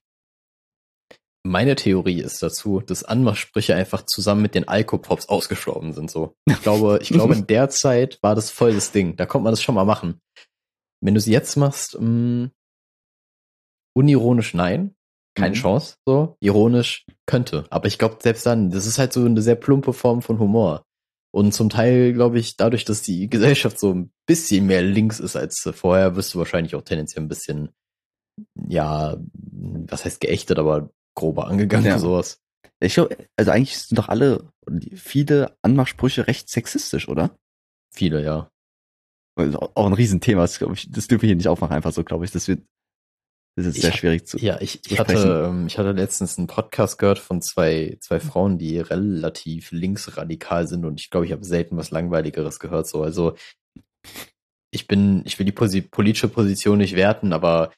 [SPEAKER 1] Meine Theorie ist dazu, dass Anmachsprüche einfach zusammen mit den Alkopops ausgestorben sind, so. Ich glaube, ich glaube, in der Zeit war das voll das Ding. Da konnte man das schon mal machen. Wenn du es jetzt machst, mh, unironisch nein. Keine
[SPEAKER 2] Mhm.
[SPEAKER 1] Chance, so. Ironisch könnte. Aber ich glaube, selbst dann, das ist halt so eine sehr plumpe Form von Humor. Und zum Teil, glaube ich, dadurch, dass die Gesellschaft so ein bisschen mehr links ist als vorher, wirst du wahrscheinlich auch tendenziell ein bisschen, ja, was heißt geächtet, aber grober angegangen
[SPEAKER 2] Ja.
[SPEAKER 1] für sowas.
[SPEAKER 2] Ich glaub, also eigentlich sind doch alle, oder die- viele Anmachsprüche recht sexistisch, oder?
[SPEAKER 1] Viele, ja.
[SPEAKER 2] Also auch ein Riesenthema, das, glaub ich, das dürfen wir hier nicht aufmachen, einfach so, glaube ich. Das wird, das ist
[SPEAKER 1] Ich
[SPEAKER 2] sehr
[SPEAKER 1] hab-
[SPEAKER 2] schwierig zu.
[SPEAKER 1] Ja, ich,
[SPEAKER 2] zu
[SPEAKER 1] ich hatte,
[SPEAKER 2] sprechen.
[SPEAKER 1] ähm, ich hatte letztens einen Podcast gehört von zwei, zwei Frauen, die relativ linksradikal sind und ich glaube, ich habe selten was Langweiligeres gehört, so. Also, ich bin, ich will die Posi politische Position nicht werten, aber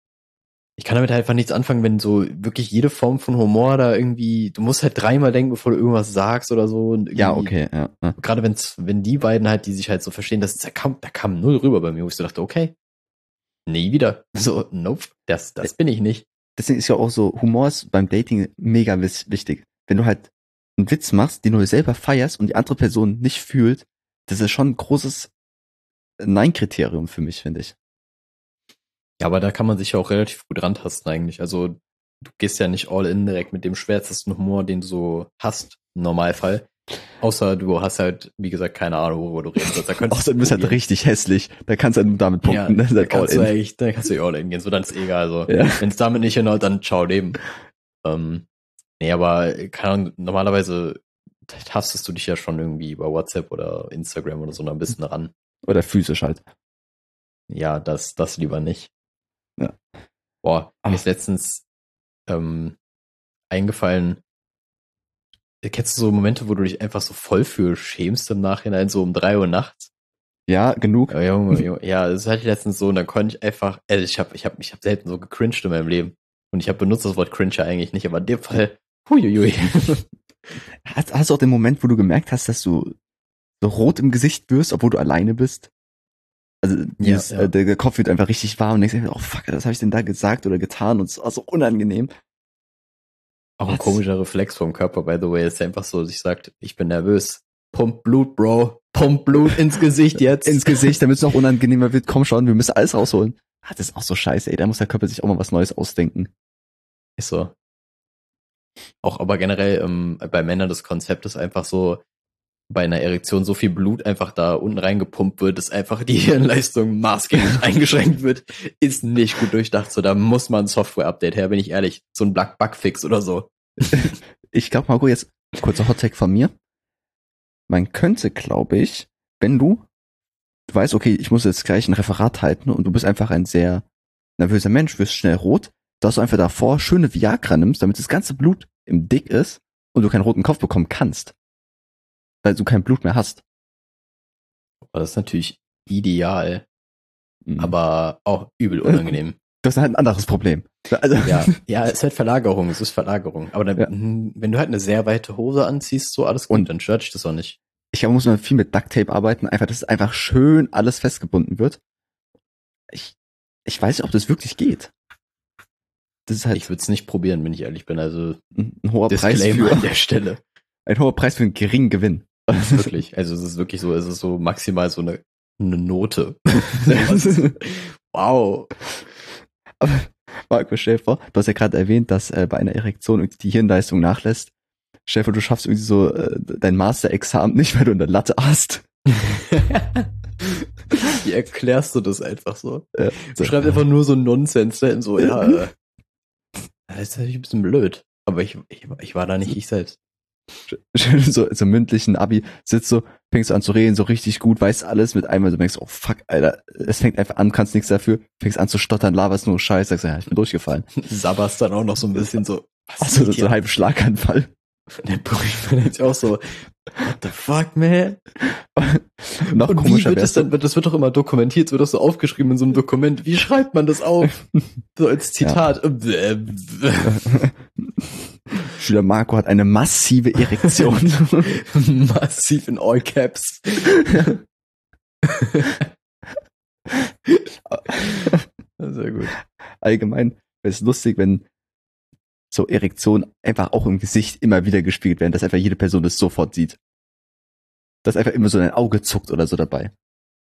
[SPEAKER 1] ich kann damit halt einfach nichts anfangen, wenn so wirklich jede Form von Humor da irgendwie, du musst halt dreimal denken, bevor du irgendwas sagst oder so. Und
[SPEAKER 2] Ja,
[SPEAKER 1] irgendwie-
[SPEAKER 2] okay, ja. ja.
[SPEAKER 1] Gerade wenn's, wenn die beiden halt, die sich halt so verstehen, das, da kam, da kam null rüber bei mir, wo ich so dachte, okay, nie wieder. So, nope, das, das bin ich nicht.
[SPEAKER 2] Deswegen ist ja auch so, Humor ist beim Dating mega wis- wichtig. Wenn du halt einen Witz machst, den du selber feierst und die andere Person nicht fühlt, das ist schon ein großes Nein-Kriterium für mich, finde ich.
[SPEAKER 1] Ja, aber da kann man sich ja auch relativ gut rantasten eigentlich. Also du gehst ja nicht all in direkt mit dem schwärzesten Humor, den du so hast, im Normalfall. Außer du hast halt, wie gesagt, keine Ahnung, worüber du reden sollst. Da könntest
[SPEAKER 2] Außer du bist halt
[SPEAKER 1] probieren.
[SPEAKER 2] richtig hässlich. Da kannst du halt nur damit
[SPEAKER 1] Ja,
[SPEAKER 2] punkten. Das ist
[SPEAKER 1] da
[SPEAKER 2] halt
[SPEAKER 1] kannst
[SPEAKER 2] all
[SPEAKER 1] du
[SPEAKER 2] in.
[SPEAKER 1] eigentlich, da kannst du all in gehen, so dann ist egal. So.
[SPEAKER 2] Ja.
[SPEAKER 1] Wenn es damit nicht hinhaut, dann ciao Leben. Ähm, nee, aber keine Ahnung, normalerweise tastest du dich ja schon irgendwie über WhatsApp oder Instagram oder so noch ein bisschen ran.
[SPEAKER 2] Oder physisch halt.
[SPEAKER 1] Ja, das, das lieber nicht.
[SPEAKER 2] Ja.
[SPEAKER 1] Boah, mir
[SPEAKER 2] Ach.
[SPEAKER 1] ist letztens ähm, eingefallen, kennst du so Momente, wo du dich einfach so voll für schämst im Nachhinein, so um drei Uhr nachts?
[SPEAKER 2] Ja, genug.
[SPEAKER 1] Ja, Junge, Junge, ja, das hatte ich letztens so und dann konnte ich einfach, also ich habe ich hab, ich hab selten so gecringed in meinem Leben. Und ich habe benutzt das Wort cringe ja eigentlich nicht, aber in dem Fall, huiuiui.
[SPEAKER 2] Hast, hast du auch den Moment, wo du gemerkt hast, dass du so rot im Gesicht wirst, obwohl du alleine bist? Also dieses,
[SPEAKER 1] Ja, ja.
[SPEAKER 2] Äh, der, der Kopf wird einfach richtig warm und denkst dir, oh fuck, was habe ich denn da gesagt oder getan? Und es war so unangenehm.
[SPEAKER 1] Auch ein
[SPEAKER 2] Was?
[SPEAKER 1] komischer Reflex vom Körper, by the way, ist einfach so, sich sagt, ich bin nervös. Pump Blut, Bro. Pump Blut ins Gesicht jetzt.
[SPEAKER 2] Ins Gesicht, damit es noch unangenehmer wird. Komm schon, wir müssen alles rausholen. Ah, das ist auch so scheiße, ey. Da muss der Körper sich auch mal was Neues ausdenken.
[SPEAKER 1] Ist so. Auch aber generell ähm, bei Männern das Konzept ist einfach so, bei einer Erektion so viel Blut einfach da unten reingepumpt wird, dass einfach die Hirnleistung maßgeblich eingeschränkt wird, ist nicht gut durchdacht. So, da muss man ein Software-Update her, bin ich ehrlich. So ein Bug-Bugfix oder so.
[SPEAKER 2] Ich glaube, Marco, jetzt kurzer Hottake von mir. Man könnte, glaube ich, wenn du, du weißt, okay, ich muss jetzt gleich ein Referat halten und du bist einfach ein sehr nervöser Mensch, wirst schnell rot, dass du einfach davor schöne Viagra nimmst, damit das ganze Blut im Dick ist und du keinen roten Kopf bekommen kannst. Weil du kein Blut mehr hast.
[SPEAKER 1] Aber das ist natürlich ideal,
[SPEAKER 2] Mhm.
[SPEAKER 1] aber auch übel unangenehm.
[SPEAKER 2] Das ist halt ein anderes Problem. Also,
[SPEAKER 1] ja, ja, es ist halt Verlagerung, es ist Verlagerung. Aber dann,
[SPEAKER 2] ja.
[SPEAKER 1] wenn du halt eine sehr weite Hose anziehst, so alles gut, und dann stört dich das auch nicht.
[SPEAKER 2] Ich glaube, man muss man viel mit Ducktape arbeiten, einfach, dass einfach schön alles festgebunden wird. Ich, ich weiß nicht, ob das wirklich geht. Das ist halt.
[SPEAKER 1] Ich würde es nicht probieren, wenn ich ehrlich bin. Also
[SPEAKER 2] ein, ein hoher
[SPEAKER 1] Disclaimer
[SPEAKER 2] Preis für
[SPEAKER 1] an der Stelle.
[SPEAKER 2] Ein hoher Preis für einen geringen Gewinn.
[SPEAKER 1] Wirklich. Also es ist wirklich so, es ist so maximal so eine, eine Note. Wow.
[SPEAKER 2] Aber Marco, stell dir vor, du hast ja gerade erwähnt, dass äh, bei einer Erektion irgendwie die Hirnleistung nachlässt. Stell dir vor, du schaffst irgendwie so äh, dein Masterexamen nicht, weil du eine Latte hast.
[SPEAKER 1] Wie erklärst du das einfach so?
[SPEAKER 2] Ja,
[SPEAKER 1] du schreibst einfach nur so Nonsens, ne? So, ja, äh, das ist natürlich ein bisschen blöd. Aber ich, ich, ich war da nicht ich selbst.
[SPEAKER 2] So, so mündlichen Abi, sitzt so, fängst an zu reden, so richtig gut, weißt alles mit einmal, so denkst, oh fuck, Alter, es fängt einfach an, kannst nichts dafür, fängst an zu stottern, laberst nur Scheiß, sagst, ja, ich bin durchgefallen.
[SPEAKER 1] Sabberst dann auch noch so ein bisschen so,
[SPEAKER 2] was also, so, so ein halber Schlaganfall.
[SPEAKER 1] Der Prüfer denkt auch so, what the fuck, man?
[SPEAKER 2] Noch
[SPEAKER 1] und
[SPEAKER 2] komischer
[SPEAKER 1] wie wird das dann, das wird doch immer dokumentiert, es wird doch so aufgeschrieben in so einem Dokument. Wie schreibt man das auf? So als Zitat. Ja.
[SPEAKER 2] Schüler Marco hat eine massive Erektion.
[SPEAKER 1] Massiv in all caps. Sehr gut.
[SPEAKER 2] Allgemein wäre es lustig, wenn so Erektionen einfach auch im Gesicht immer wieder gespiegelt werden, dass einfach jede Person das sofort sieht. Dass einfach immer so ein Auge zuckt oder so dabei.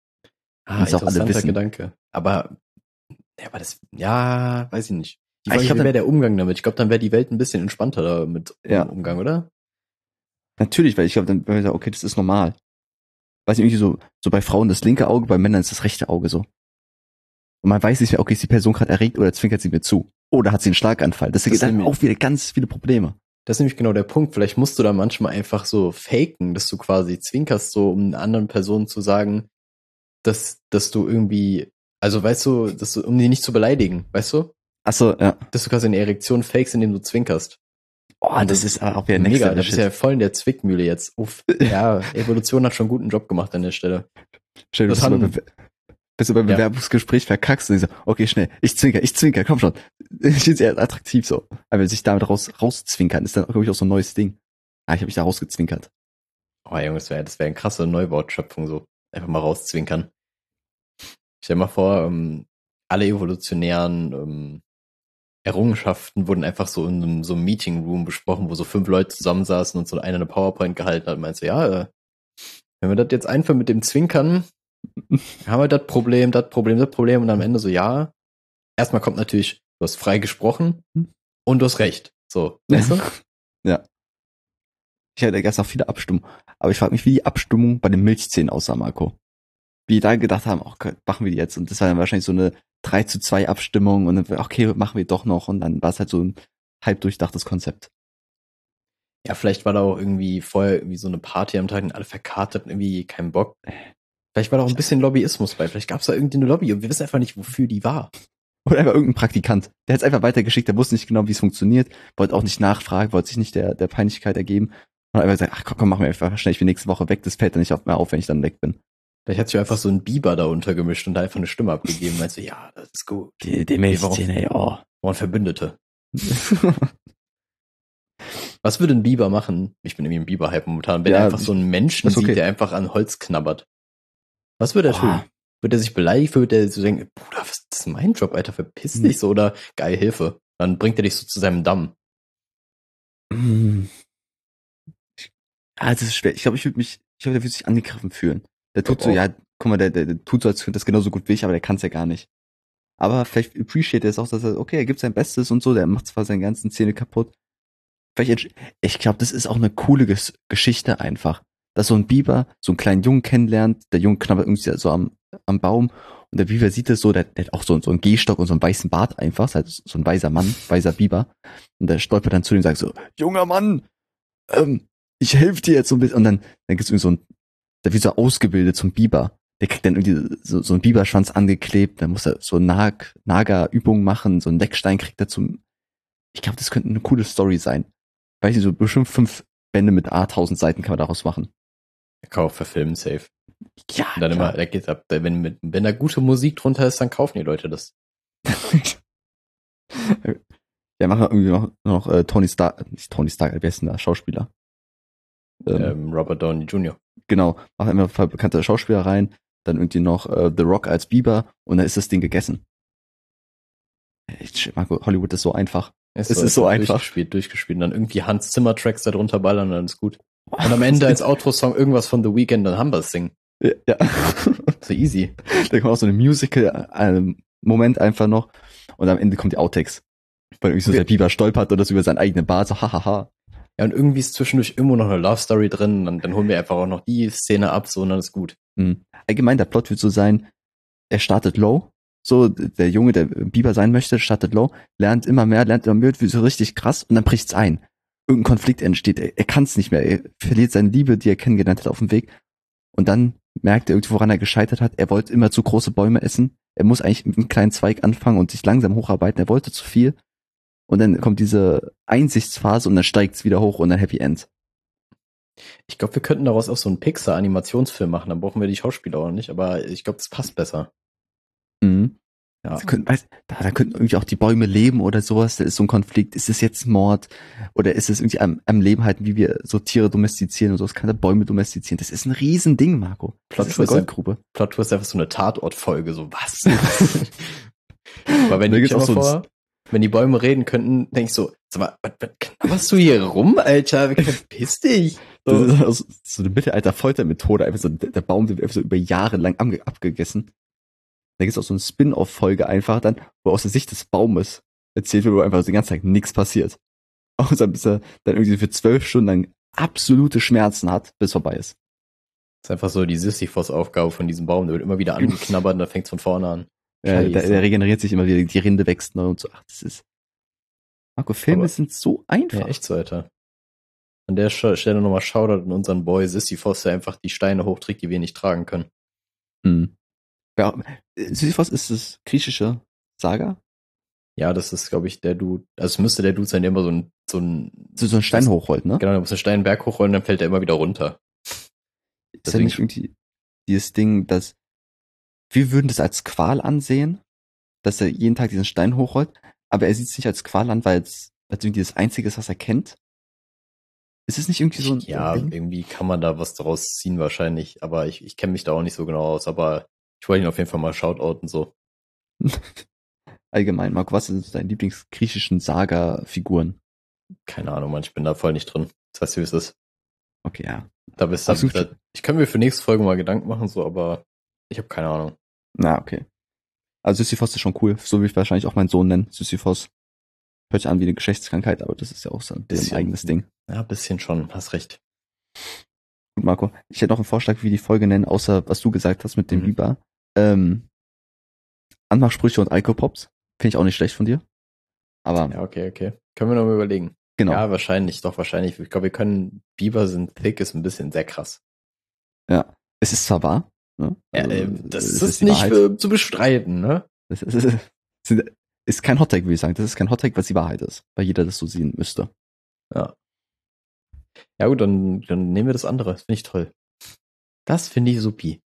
[SPEAKER 1] Ah, das interessanter auch alle wissen. Gedanke. Aber, ja, aber das, ja, weiß ich nicht. Die Frage, ich glaube, wäre der Umgang damit. Ich glaube, dann wäre die Welt ein bisschen entspannter damit
[SPEAKER 2] ja.
[SPEAKER 1] im Umgang, oder?
[SPEAKER 2] Natürlich, weil ich glaube, dann wäre ich sagen, okay, das ist normal. Weiß nicht, irgendwie so, so bei Frauen das linke Auge, bei Männern ist das rechte Auge so. Und man weiß nicht mehr, okay, ist die Person gerade erregt oder zwinkert sie mir zu? Oder hat sie einen Schlaganfall? Das gibt dann auch wieder ganz viele Probleme.
[SPEAKER 1] Das ist nämlich genau der Punkt. Vielleicht musst du da manchmal einfach so faken, dass du quasi zwinkerst, so um einer anderen Person zu sagen, dass, dass du irgendwie, also weißt du, dass du, um die nicht zu beleidigen, weißt du?
[SPEAKER 2] Ach so, ja.
[SPEAKER 1] Dass du quasi eine Erektion fakest, indem du zwinkerst.
[SPEAKER 2] Oh, das, das ist auch wieder
[SPEAKER 1] mega. Das ist ja voll in der Zwickmühle jetzt. Uff. Ja, Evolution hat schon einen guten Job gemacht an der Stelle.
[SPEAKER 2] Stell dir vor, bist du beim ja. Bewerbungsgespräch verkackst und ich so, okay, schnell, ich zwinker, ich zwinker, komm schon. Ich finde es eher attraktiv so. Aber sich damit raus, rauszwinkern, ist dann, glaube ich, auch so ein neues Ding. Ah, ich habe mich da rausgezwinkert.
[SPEAKER 1] Oh, Junge, das wäre das wär eine krasse Neuwortschöpfung, so. Einfach mal rauszwinkern. Stell dir mal vor, ähm, alle evolutionären ähm, Errungenschaften wurden einfach so in einem, so einem Meeting Room besprochen, wo so fünf Leute zusammensaßen und so einer eine PowerPoint gehalten hat und meinte so, ja, äh, wenn wir das jetzt einführen mit dem Zwinkern, haben wir das Problem, das Problem, das Problem und am Ende so, ja. Erstmal kommt natürlich, du hast frei gesprochen und du hast recht. So, weißt du?
[SPEAKER 2] Ja. Ich hatte gestern auch viele Abstimmungen. Aber ich frage mich, wie die Abstimmung bei den Milchzähnen aussah, Marco. Wie die da gedacht haben, oh Gott, machen wir die jetzt? Und das war dann wahrscheinlich so eine drei zu zwei Abstimmung und dann, okay, machen wir doch noch. Und dann war es halt so ein halb durchdachtes Konzept.
[SPEAKER 1] Ja, vielleicht war da auch irgendwie vorher irgendwie so eine Party am Tag und alle verkartet und irgendwie keinen Bock. Vielleicht war da auch ein bisschen Lobbyismus bei. Vielleicht gab es da irgendeine Lobby und wir wissen einfach nicht, wofür die war.
[SPEAKER 2] Oder einfach irgendein Praktikant. Der hat es einfach weitergeschickt, der wusste nicht genau, wie es funktioniert, wollte auch nicht nachfragen, wollte sich nicht der, der Peinlichkeit ergeben. Und hat einfach gesagt, ach komm, komm, machen wir einfach schnell, ich bin nächste Woche weg, das fällt dann nicht mehr auf, wenn ich dann weg bin.
[SPEAKER 1] Vielleicht hat sich einfach so ein Biber da untergemischt und da einfach eine Stimme abgegeben. Meinst du, ja, das ist gut.
[SPEAKER 2] Die, die Milchzähne, ja.
[SPEAKER 1] Und Verbündete. Was würde ein Biber machen? Ich bin irgendwie im Biber-Hype momentan. Wenn ja, er einfach so einen Menschen okay. sieht, der einfach an Holz knabbert. Was würde er oh. tun? Würde er sich beleidigt? Würde er so denken, Bruder, was ist mein Job, Alter? Verpiss hm. dich so oder geil, Hilfe. Dann bringt er dich so zu seinem Damm.
[SPEAKER 2] Hm. Ah, das ist schwer. Ich glaube, ich würde mich, ich glaube, der würde sich angegriffen fühlen. Der tut so, auch. ja, guck mal, der, der, der tut so, als könnte das genauso gut wie ich, aber der kann es ja gar nicht. Aber vielleicht appreciate er es auch, dass er, okay, er gibt sein Bestes und so, der macht zwar seine ganzen Zähne kaputt, vielleicht, ich glaube, das ist auch eine coole Ges- Geschichte einfach. Dass so ein Biber so einen kleinen Jungen kennenlernt, der Junge knabbert irgendwie so am, am Baum und der Biber sieht es so, der, der hat auch so, so einen Gehstock und so einen weißen Bart einfach, ist halt so ein weißer Mann, weißer Biber. Und der stolpert dann zu ihm und sagt so, junger Mann, ähm, ich helfe dir jetzt so ein bisschen. Und dann, dann gibt's irgendwie so ein, der wird so ausgebildet zum Biber. Der kriegt dann irgendwie so, so einen Biberschwanz angeklebt, dann muss er so Nag, Naga-Übungen machen, so einen Leckstein kriegt er zum, ich glaube, das könnte eine coole Story sein. Weiß nicht, so bestimmt fünf Bände mit A, tausend Seiten kann man daraus machen.
[SPEAKER 1] Kann auch verfilmen, safe.
[SPEAKER 2] Ja,
[SPEAKER 1] Und dann immer, da geht's ab. Wenn, mit, wenn da gute Musik drunter ist, dann kaufen die Leute das.
[SPEAKER 2] Ja, machen wir irgendwie noch, noch äh, Tony Stark, nicht Tony Stark, wer ist denn da? Schauspieler.
[SPEAKER 1] Ähm, ähm, Robert Downey Junior
[SPEAKER 2] Genau, machen immer bekannte Schauspieler rein, dann irgendwie noch äh, The Rock als Biber und dann ist das Ding gegessen. Ich, Marco, Hollywood ist so einfach.
[SPEAKER 1] Es,
[SPEAKER 2] es
[SPEAKER 1] so,
[SPEAKER 2] ist so einfach.
[SPEAKER 1] Durchgespielt, durchgespielt. Und dann irgendwie Hans Zimmer Tracks da drunter ballern und dann ist gut. Und am Ende als Outro-Song irgendwas von The Weeknd, dann haben wir das Ding.
[SPEAKER 2] Ja. ja.
[SPEAKER 1] So easy.
[SPEAKER 2] Da kommt auch so eine Musical-Moment einfach noch und am Ende kommt die Outtakes. Weil irgendwie so der Biber stolpert oder so über seinen eigenen Bart, so hahaha.
[SPEAKER 1] Ja, und irgendwie ist zwischendurch immer noch eine Love-Story drin und dann holen wir einfach auch noch die Szene ab, so und dann ist gut.
[SPEAKER 2] Mhm. Allgemein, der Plot wird so sein, er startet low, so der Junge, der Biber sein möchte, startet low, lernt immer mehr, lernt immer mehr, wird so richtig krass und dann bricht's ein. Irgendein Konflikt entsteht, er, er kann's nicht mehr, er verliert seine Liebe, die er kennengelernt hat auf dem Weg und dann merkt er irgendwie, woran er gescheitert hat, er wollte immer zu große Bäume essen, er muss eigentlich mit einem kleinen Zweig anfangen und sich langsam hocharbeiten, er wollte zu viel und dann kommt diese Einsichtsphase und dann steigt's wieder hoch und dann Happy End.
[SPEAKER 1] Ich glaube, wir könnten daraus auch so einen Pixar-Animationsfilm machen, dann brauchen wir die Schauspieler auch nicht, aber ich glaube, das passt besser.
[SPEAKER 2] Mhm.
[SPEAKER 1] Ja.
[SPEAKER 2] Da könnten, weiß, da, da könnten irgendwie auch die Bäume leben oder sowas, da ist so ein Konflikt, ist es jetzt Mord oder ist es irgendwie am, am Leben halten, wie wir so Tiere domestizieren und so, das kann der Bäume domestizieren, das ist ein Riesending, Marco. Das ist eine Goldgrube.
[SPEAKER 1] Plot Twist ist einfach so eine Tatort-Folge, so was? Aber wenn
[SPEAKER 2] Da
[SPEAKER 1] ich
[SPEAKER 2] gibt's
[SPEAKER 1] mir
[SPEAKER 2] auch so
[SPEAKER 1] vor, wenn die Bäume reden könnten, denk ich so, sag mal, was, was knabberst du hier rum, Alter? Verpiss dich.
[SPEAKER 2] So. Das ist also so eine Mittelalter-Foltermethode, einfach so, der Baum wird einfach so über Jahre lang abgegessen. Da gibt's auch so eine Spin-off-Folge einfach dann, wo aus der Sicht des Baumes erzählt wird, wo einfach die ganze Zeit nichts passiert. Außer bis er dann irgendwie für zwölf Stunden lang absolute Schmerzen hat, bis vorbei ist.
[SPEAKER 1] Das ist einfach so die Sisyphos-Aufgabe von diesem Baum, der wird immer wieder angeknabbert und dann fängt's von vorne an.
[SPEAKER 2] Ja, der, der regeneriert sich immer wieder, die Rinde wächst neu und so. Ach, das ist. Marco, Filme Aber, sind so einfach.
[SPEAKER 1] Ja, echt so, Alter. An der Stelle nochmal Shoutout an unseren Boy Sisyphos, der einfach die Steine hochträgt, die wir nicht tragen können.
[SPEAKER 2] Hm. Ja, Sisyphos ist das griechische Saga?
[SPEAKER 1] Ja, das ist, glaube ich, der Dude, also es müsste der Dude sein, der immer so ein, so ein,
[SPEAKER 2] so, so einen Stein das, hochrollt, ne?
[SPEAKER 1] Genau, der muss einen Stein Berg hochrollen, dann fällt er immer wieder runter.
[SPEAKER 2] Ist ja nicht irgendwie dieses Ding, dass wir würden das als Qual ansehen, dass er jeden Tag diesen Stein hochrollt, aber er sieht es nicht als Qual an, weil es als irgendwie das Einzige ist, was er kennt. Ist es nicht irgendwie so ein
[SPEAKER 1] Ja,
[SPEAKER 2] Ding?
[SPEAKER 1] Irgendwie kann man da was daraus ziehen wahrscheinlich, aber ich, ich kenne mich da auch nicht so genau aus, aber ich wollte ihn auf jeden Fall mal shoutouten so.
[SPEAKER 2] Allgemein, Marco, was sind deine Lieblingsgriechischen Saga-Figuren?
[SPEAKER 1] Keine Ahnung, Mann, ich bin da voll nicht drin. Das heißt, wie es ist.
[SPEAKER 2] Okay, ja.
[SPEAKER 1] Da bist du. Da, ich kann mir für nächste Folge mal Gedanken machen, so, aber ich habe keine Ahnung.
[SPEAKER 2] Na, okay. Also Sisyphos ist schon cool, so wie ich wahrscheinlich auch meinen Sohn nennen, Sisyphos. Hört sich an wie eine Geschlechtskrankheit, aber das ist ja auch so ein bisschen, eigenes Ding.
[SPEAKER 1] Ja, bisschen schon, hast recht.
[SPEAKER 2] Gut, Marco, ich hätte noch einen Vorschlag, wie wir die Folge nennen, außer was du gesagt hast mit dem mhm. Biber. Ähm, Anmachsprüche und Alkopops. Finde ich auch nicht schlecht von dir. Aber.
[SPEAKER 1] Ja, okay, okay. Können wir noch mal überlegen.
[SPEAKER 2] Genau.
[SPEAKER 1] Ja, wahrscheinlich, doch, wahrscheinlich. Ich glaube, wir können, Biber sind thick, ist ein bisschen sehr krass.
[SPEAKER 2] Ja. Es ist zwar wahr, ne?
[SPEAKER 1] Also, ja, äh, das ist, ist nicht für, zu bestreiten, ne?
[SPEAKER 2] Das ist, ist, ist kein Hottag, würde ich sagen. Das ist kein Hottag, was die Wahrheit ist. Weil jeder das so sehen müsste.
[SPEAKER 1] Ja. Ja gut, dann, dann nehmen wir das andere. Das finde ich toll. Das finde ich supi.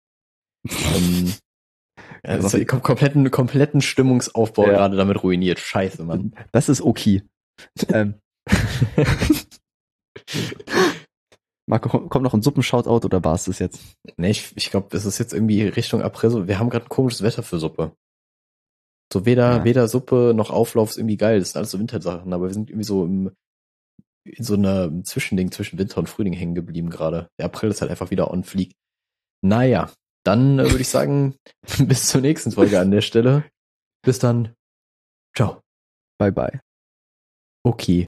[SPEAKER 1] ähm, ja, das ist kompletten, kompletten Stimmungsaufbau ja. gerade damit ruiniert. Scheiße, Mann.
[SPEAKER 2] Das ist okay. ähm. Marco, kommt noch ein Suppen-Shoutout oder war es das jetzt?
[SPEAKER 1] Nee, ich, ich glaube, es ist jetzt irgendwie Richtung April. Wir haben gerade ein komisches Wetter für Suppe. So weder, ja. weder Suppe noch Auflauf ist irgendwie geil. Das sind alles so Wintersachen, aber wir sind irgendwie so im, in so einem Zwischending zwischen Winter und Frühling hängen geblieben gerade. Der April ist halt einfach wieder on fleek. Naja, dann äh, würde ich sagen, bis zur nächsten Folge an der Stelle. Bis dann. Ciao.
[SPEAKER 2] Bye bye.
[SPEAKER 1] Okay.